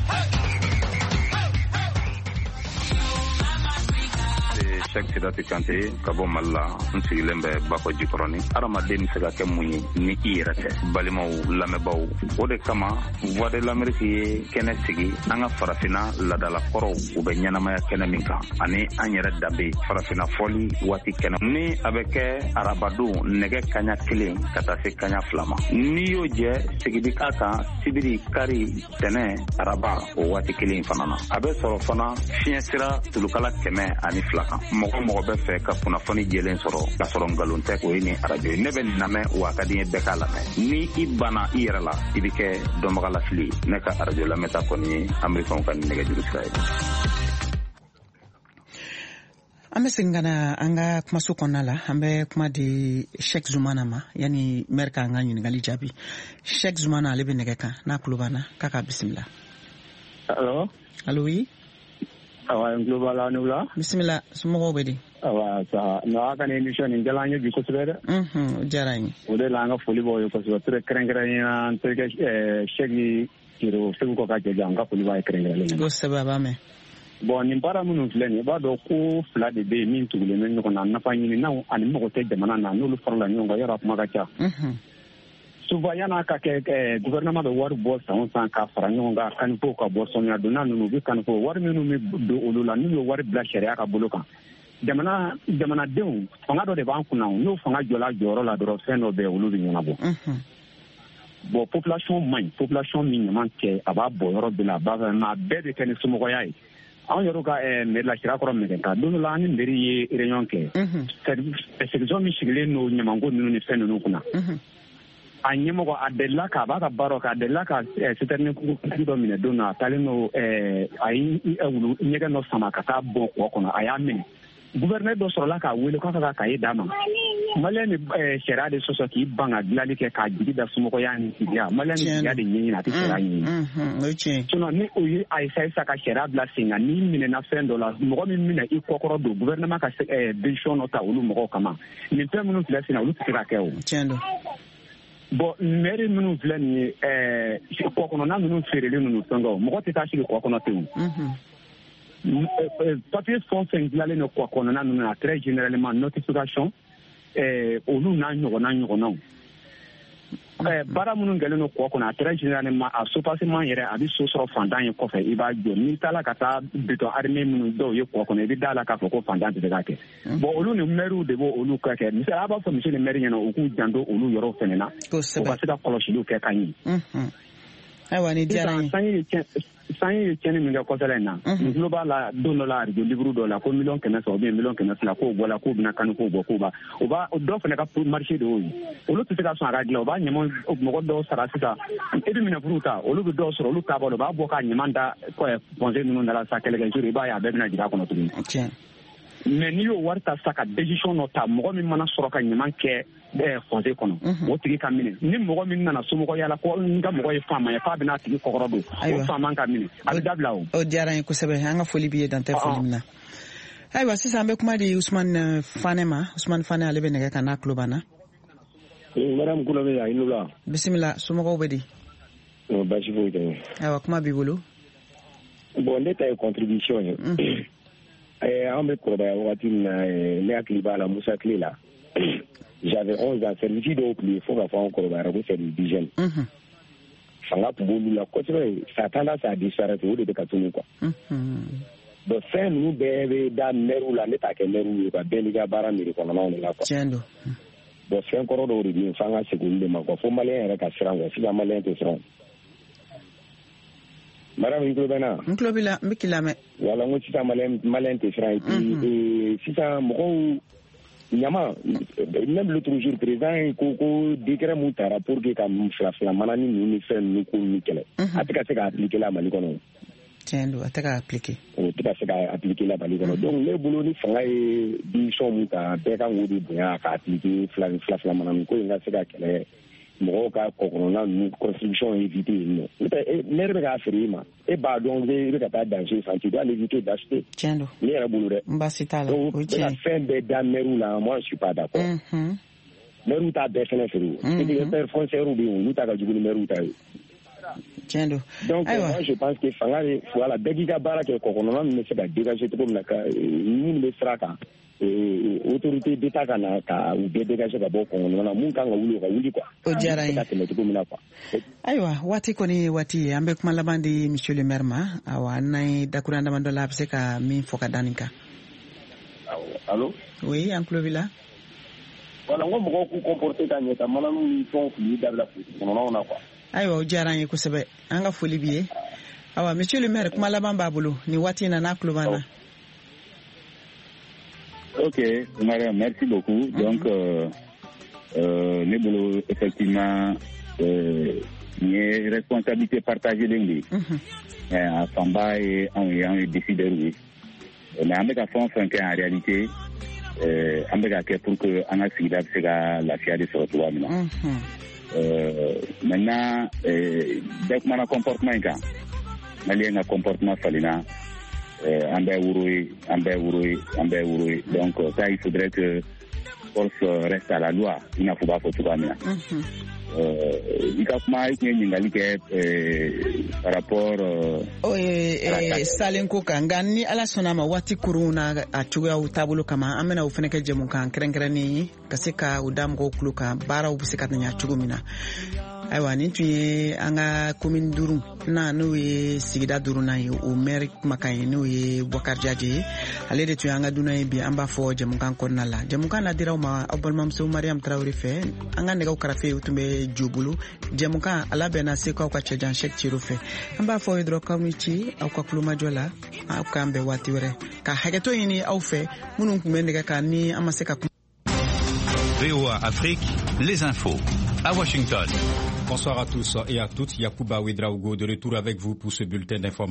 Cheikh Sidati Kante ka bɔ Mali la n sigilen bɛ Bako Jikɔrɔni adamaden bɛ se ka kɛ mun ye ni i yɛrɛ tɛ balimaw lamɛnbaw o de kama Voix de l'Amérique ye kɛnɛ sigi an ka farafina ladalakɔrɔw u bɛ ɲɛnamaya kɛnɛ min kan ani an yɛrɛ danbe farafina fɔli waati kɛnɛ ni a bɛ kɛ arabadon nɛgɛ kaɲa kelen ka taa se kaɲa fila ma n'i y'o jɛ sigidi k'a kan sibiri kari tɛnɛ araba o waati kelen fana na a bɛ sɔrɔ fana fiɲɛ sira tulukala kɛmɛ ani fila kan mɔgɔ mɔgɔ bɛ fɛ ka kunnafoni jɛlen sɔrɔ ka sɔrɔ nkalon tɛ o ye ni arajo ye ne bɛ nin lamɛn wa a ka di n ye bɛɛ k'a lamɛn ni i banna i yɛrɛ la i bɛ kɛ dɔnbaga lafili ne ka arajo lamɛnta kɔni ye amerikɛnw ka nɛgɛjuru sira ye. An bɛ segin ka na an ka kumaso kɔnɔna la an bɛ kuma di Sheikh Zumana ma yanni maire ka an ka ɲininkali jaabi Sheikh Zumana ale bɛ nɛgɛ kan n'a tulo b'an na k'a k'a bisimila. Allo. Allo oui. Awa n tulo b'a la n'u la. Bisimila somɔgɔw bɛ di. Awa sa n'a ka ni émission nin jala an ye bi kosɛbɛ dɛ. Unhun o diyara n ye. O de la an ka foli b'aw ye kosɛbɛ très kɛrɛnkɛrɛnnenya n terikɛ Sheikh Kiro Segu kɔ ka jɛja an ka foli b'a ye kɛrɛnkɛrɛnnen. Kosɛbɛ a b'a mɛn. Bon nin baara minnu filɛ nin i b'a dɔn ko fila de bɛ yen min tugulen bɛ ɲɔgɔn na nafa ɲininaw ani mɔgɔ tɛ jamana na n'olu farala ɲɔgɔn kan yɔrɔ kuma ka ca. Souvent yan'a ka kɛ gouvernement bɛ wari bɔ san o san ka fara ɲɔgɔn kan kanifo ka bɔ sɔmiya donna ninnu u bɛ kanifo wari minnu bɛ don olu la n'u ye wari bila sariya ka bolo kan jamana jamanadenw fanga dɔ de b'an kunna n'o fanga jɔla jɔyɔrɔ la dɔrɔn fɛn dɔ bɛ olu bɛ ɲɛnabɔ. bon population man population min ɲaman kɛ a b'a bɔ yɔrɔ de la a b'a fɛ nka a bɛɛ de kɛ ni somɔgɔya ye anw yɛrɛ ka mairie la Sirakɔrɔ Mɛgɛnka don dɔ la an ni mairie ye réunion kɛ section min sigilen don ɲamanko ninnu ni fɛn ninnu kunna a ɲɛmɔgɔ a delila k'a b'a ka baara kɛ a delila ka citerne dɔ minɛ don na a taalen don a ye ɲɛgɛn dɔ sama ka taa bɔn kɔ kɔnɔ a y'a minɛ gouverneur dɔ sɔrɔla k'a wele k'a fɛ ka cahier d'a ma maliyɛn ni sariya de sɔsɔ k'i ban ka dilanli kɛ k'a jigi da somɔgɔya ni sigiya maliyɛn ni sigiya de ɲɛɲini a tɛ sariya ɲɛɲini sinon ni o ye a essaye sa ka sariya bila sen kan n'i minɛna fɛn dɔ la mɔgɔ min minɛ i kɔkɔrɔ don gouvernement ka décision dɔ ta olu mɔgɔw kama nin fɛn minnu filɛ sen na olu tɛ se ka kɛ o bon mairie minnu filɛ nin ye kɔ kɔnɔna minnu feerelen ninnu fɛn dɔ mɔgɔ tɛ taa sigi kɔ kɔnɔ ten papier fɛn fɛn dilanlen don kɔ kɔnɔna ninnu na très généralement notification olu n'a ɲɔgɔnna ɲɔgɔnnaw baara minnu kɛlen don kɔ kɔnɔ a très généralement a sopassement yɛrɛ a bɛ so sɔrɔ fantan ye kɔfɛ i b'a jɔ n'i taara ka taa bitɔn armée minnu dɔw ye kɔ kɔnɔ i bɛ da la k'a fɔ ko fantan tɛ se k'a kɛ bon olu ni maires de b'o olu ka kɛ misali a b'a fɔ monsieur le maire ɲɛna u k'u janto olu yɔrɔw fɛnɛ na u ka se ka kɔlɔsiliw kɛ ka ɲɛ ayiwa ni diyara n ye san ye tiɲɛni min kɛ kɔsɛbɛ in na n tulo b'a la don dɔ la radio libre dɔ la ko miliyɔn kɛmɛ saba ou bien miliyɔn kɛmɛ fila k'o bɔla k'o bɛna kani k'o bɔ k'o b'a o b'a dɔw fana ka marché de y'o ye olu tɛ se ka sɔn a ka dilan o b'a ɲaman mɔgɔ dɔw sara sisan i bɛ minɛfuru ta olu bɛ dɔw sɔrɔ olu t'a bɔ u b'a bɔ ka ɲaman da pɔnse ninnu da la sa kɛlɛkɛjuru i b'a ye a bɛɛ bɛna jigin a kɔnɔ tuguni mais n'i y'o wari ta sa ka décision dɔ ta mɔgɔ min mana sɔrɔ ka ɲaman kɛ fɔnse kɔnɔ o tigi ka minɛ ni mɔgɔ min nana somɔgɔya la ko n ka mɔgɔ ye faama ye f'a bɛna tigi kɔkɔrɔ don o faama ka minɛ a bɛ dabila o o diyara n ye kosɛbɛ an ka foli b'i ye dan tɛ foli min na ayiwa sisan an bɛ kuma di Usumani Fane ma Usumani Fane ale bɛ nɛgɛ kan n'a tulo b'an na madame kulo bɛ yan i n'u la bisimila somɔgɔw bɛ di basi foyi tɛ ayiwa kuma b'i bolo bon ne ta ye contribution ye an bɛ kɔrɔbaya wagati min na ne hakili b'a la Musa Tile la j'avais onze ans service dɔw tun bɛ yen fo ka fɔ an kɔrɔbayara ko service d'hygiène fanga tun b'olu la kosɛbɛ ça tendance à disparaître o de bɛ ka tunu quoi bon fɛn ninnu bɛɛ bɛ da maire la ne t'a kɛ maire ye quoi bɛɛ n'i ka baara miiri kɔnɔnaw de la quoi tiɲɛ don bon fɛn kɔrɔ dɔw de bɛ yen f'an ka segin olu de ma quoi fo maliyɛn yɛrɛ ka siran quoi sisan maliyɛn tɛ siran madame n tulo bɛ n na n tulo b'i la n bɛ k'i lamɛn wala n ko sisan maliyɛn tɛ siran et puis sisan mɔgɔw ɲama même l'autre jour président ko ko décret mun tara pour que ka fila fila mana ni ninnu ni fɛn ninnu ko ni kɛlɛ a tɛ ka se ka appliquer la Mali kɔnɔ tiɲɛ don a tɛ ka appliquer o tɛ ka se ka appliquer la Mali kɔnɔ donc ne bolo ni fanga ye décision mun ta bɛɛ kan k'o de bonya ka appliquer fila fila fila mana ni ko in ka se ka kɛlɛ mɔgɔw ka kɔkɔrɔna ninnu construction éviter yen nɔ ne yɛrɛ bɛ k'a feere i ma e b'a dɔn i bɛ ka taa danger fan tu dois l'éviter d'acheter tiɲɛ don ne yɛrɛ bolo dɛ n baasi t'a la o ye tiɲɛ donc fɛn bɛɛ da maire la moi je suis pas d'accord maire t'a bɛɛ fɛnɛ feere o propriétaires foncières bɛ yen olu ta ka jugu ni maire ta ye tiɲɛ don donc moi je pense que fanga de voilà bɛɛ k'i ka baara kɛ kɔkɔrɔna min bɛ se ka dégager cogo min na ka minnu bɛ sira kan autorité d'état ka na ka u bɛɛ dégager ka bɔ kɔngɔnna na mun kan ka wuli o ka wuli quoi o diyara n ye ka tɛmɛ cogo min na quoi ayiwa waati kɔni ye waati ye an bɛ kuma laban di monsieur le maire ma awa n'an ye dakuruɲa damadɔ la a bɛ se ka min fɔ ka da nin kan allo oui an tulo b'i la voilà n ko mɔgɔw k'u comporter ka ɲɛ ka mananu ni fɛnw fili dabila kɔnɔnaw na quoi ayiwa o diyara n ye kosɛbɛ an ka foli b'i ye awa monsieur le maire kuma laban b'a bolo nin waati in na n'a tulo b'an na Ok, Maria, merci beaucoup. Mm-hmm. Donc, euh, euh, nous, effectivement, euh, une responsabilité partagée de lui. À Samba et on est décidé de lui. Mais en en réalité, en pour que on a fini la fière de ce retour. Maintenant, dès qu'on a un comportement, il y a un comportement falina. En Béouroui, en Béouroui, en Béouroui. Donc, ça, il faudrait que force reste à la loi. Il n'a pas tout à l'heure. Il par rapport à Salenko Kangani, à la Sonama, Wati Kuruna, à Tuga ou Tabulu Kama, Amena ou Feneke Jemukan, Krengrani, Kaseka ou Damgo Kluka, Bara ou Sekatania Tugumina. ayiwa nin tun ye an ka commune duuru na n'o ye sigida duurunan ye o maire kumakan ye n'o ye Boubacar Diadje ye ale de tun ye an ka dunan ye bi an b'a fɔ jɛmukan kɔnɔna la jɛmukan na diraw ma aw balimamuso Mariam Traoré fɛ an ka nɛgɛw karafe o tun bɛ jo bolo jɛmukan a labɛnna Seko aw ka cɛjan Cheikh Thierno fɛ an b'a fɔ ye dɔrɔn k'aw ni ci aw ka kulomajɔ la aw k'an bɛn waati wɛrɛ ka hakɛto ɲini aw fɛ minnu tun bɛ nɛgɛ kan ni an ma se ka V O A Afrique, les infos à Washington. Bonsoir à tous et à toutes. Yacouba Ouedraogo de retour avec vous pour ce bulletin d'information.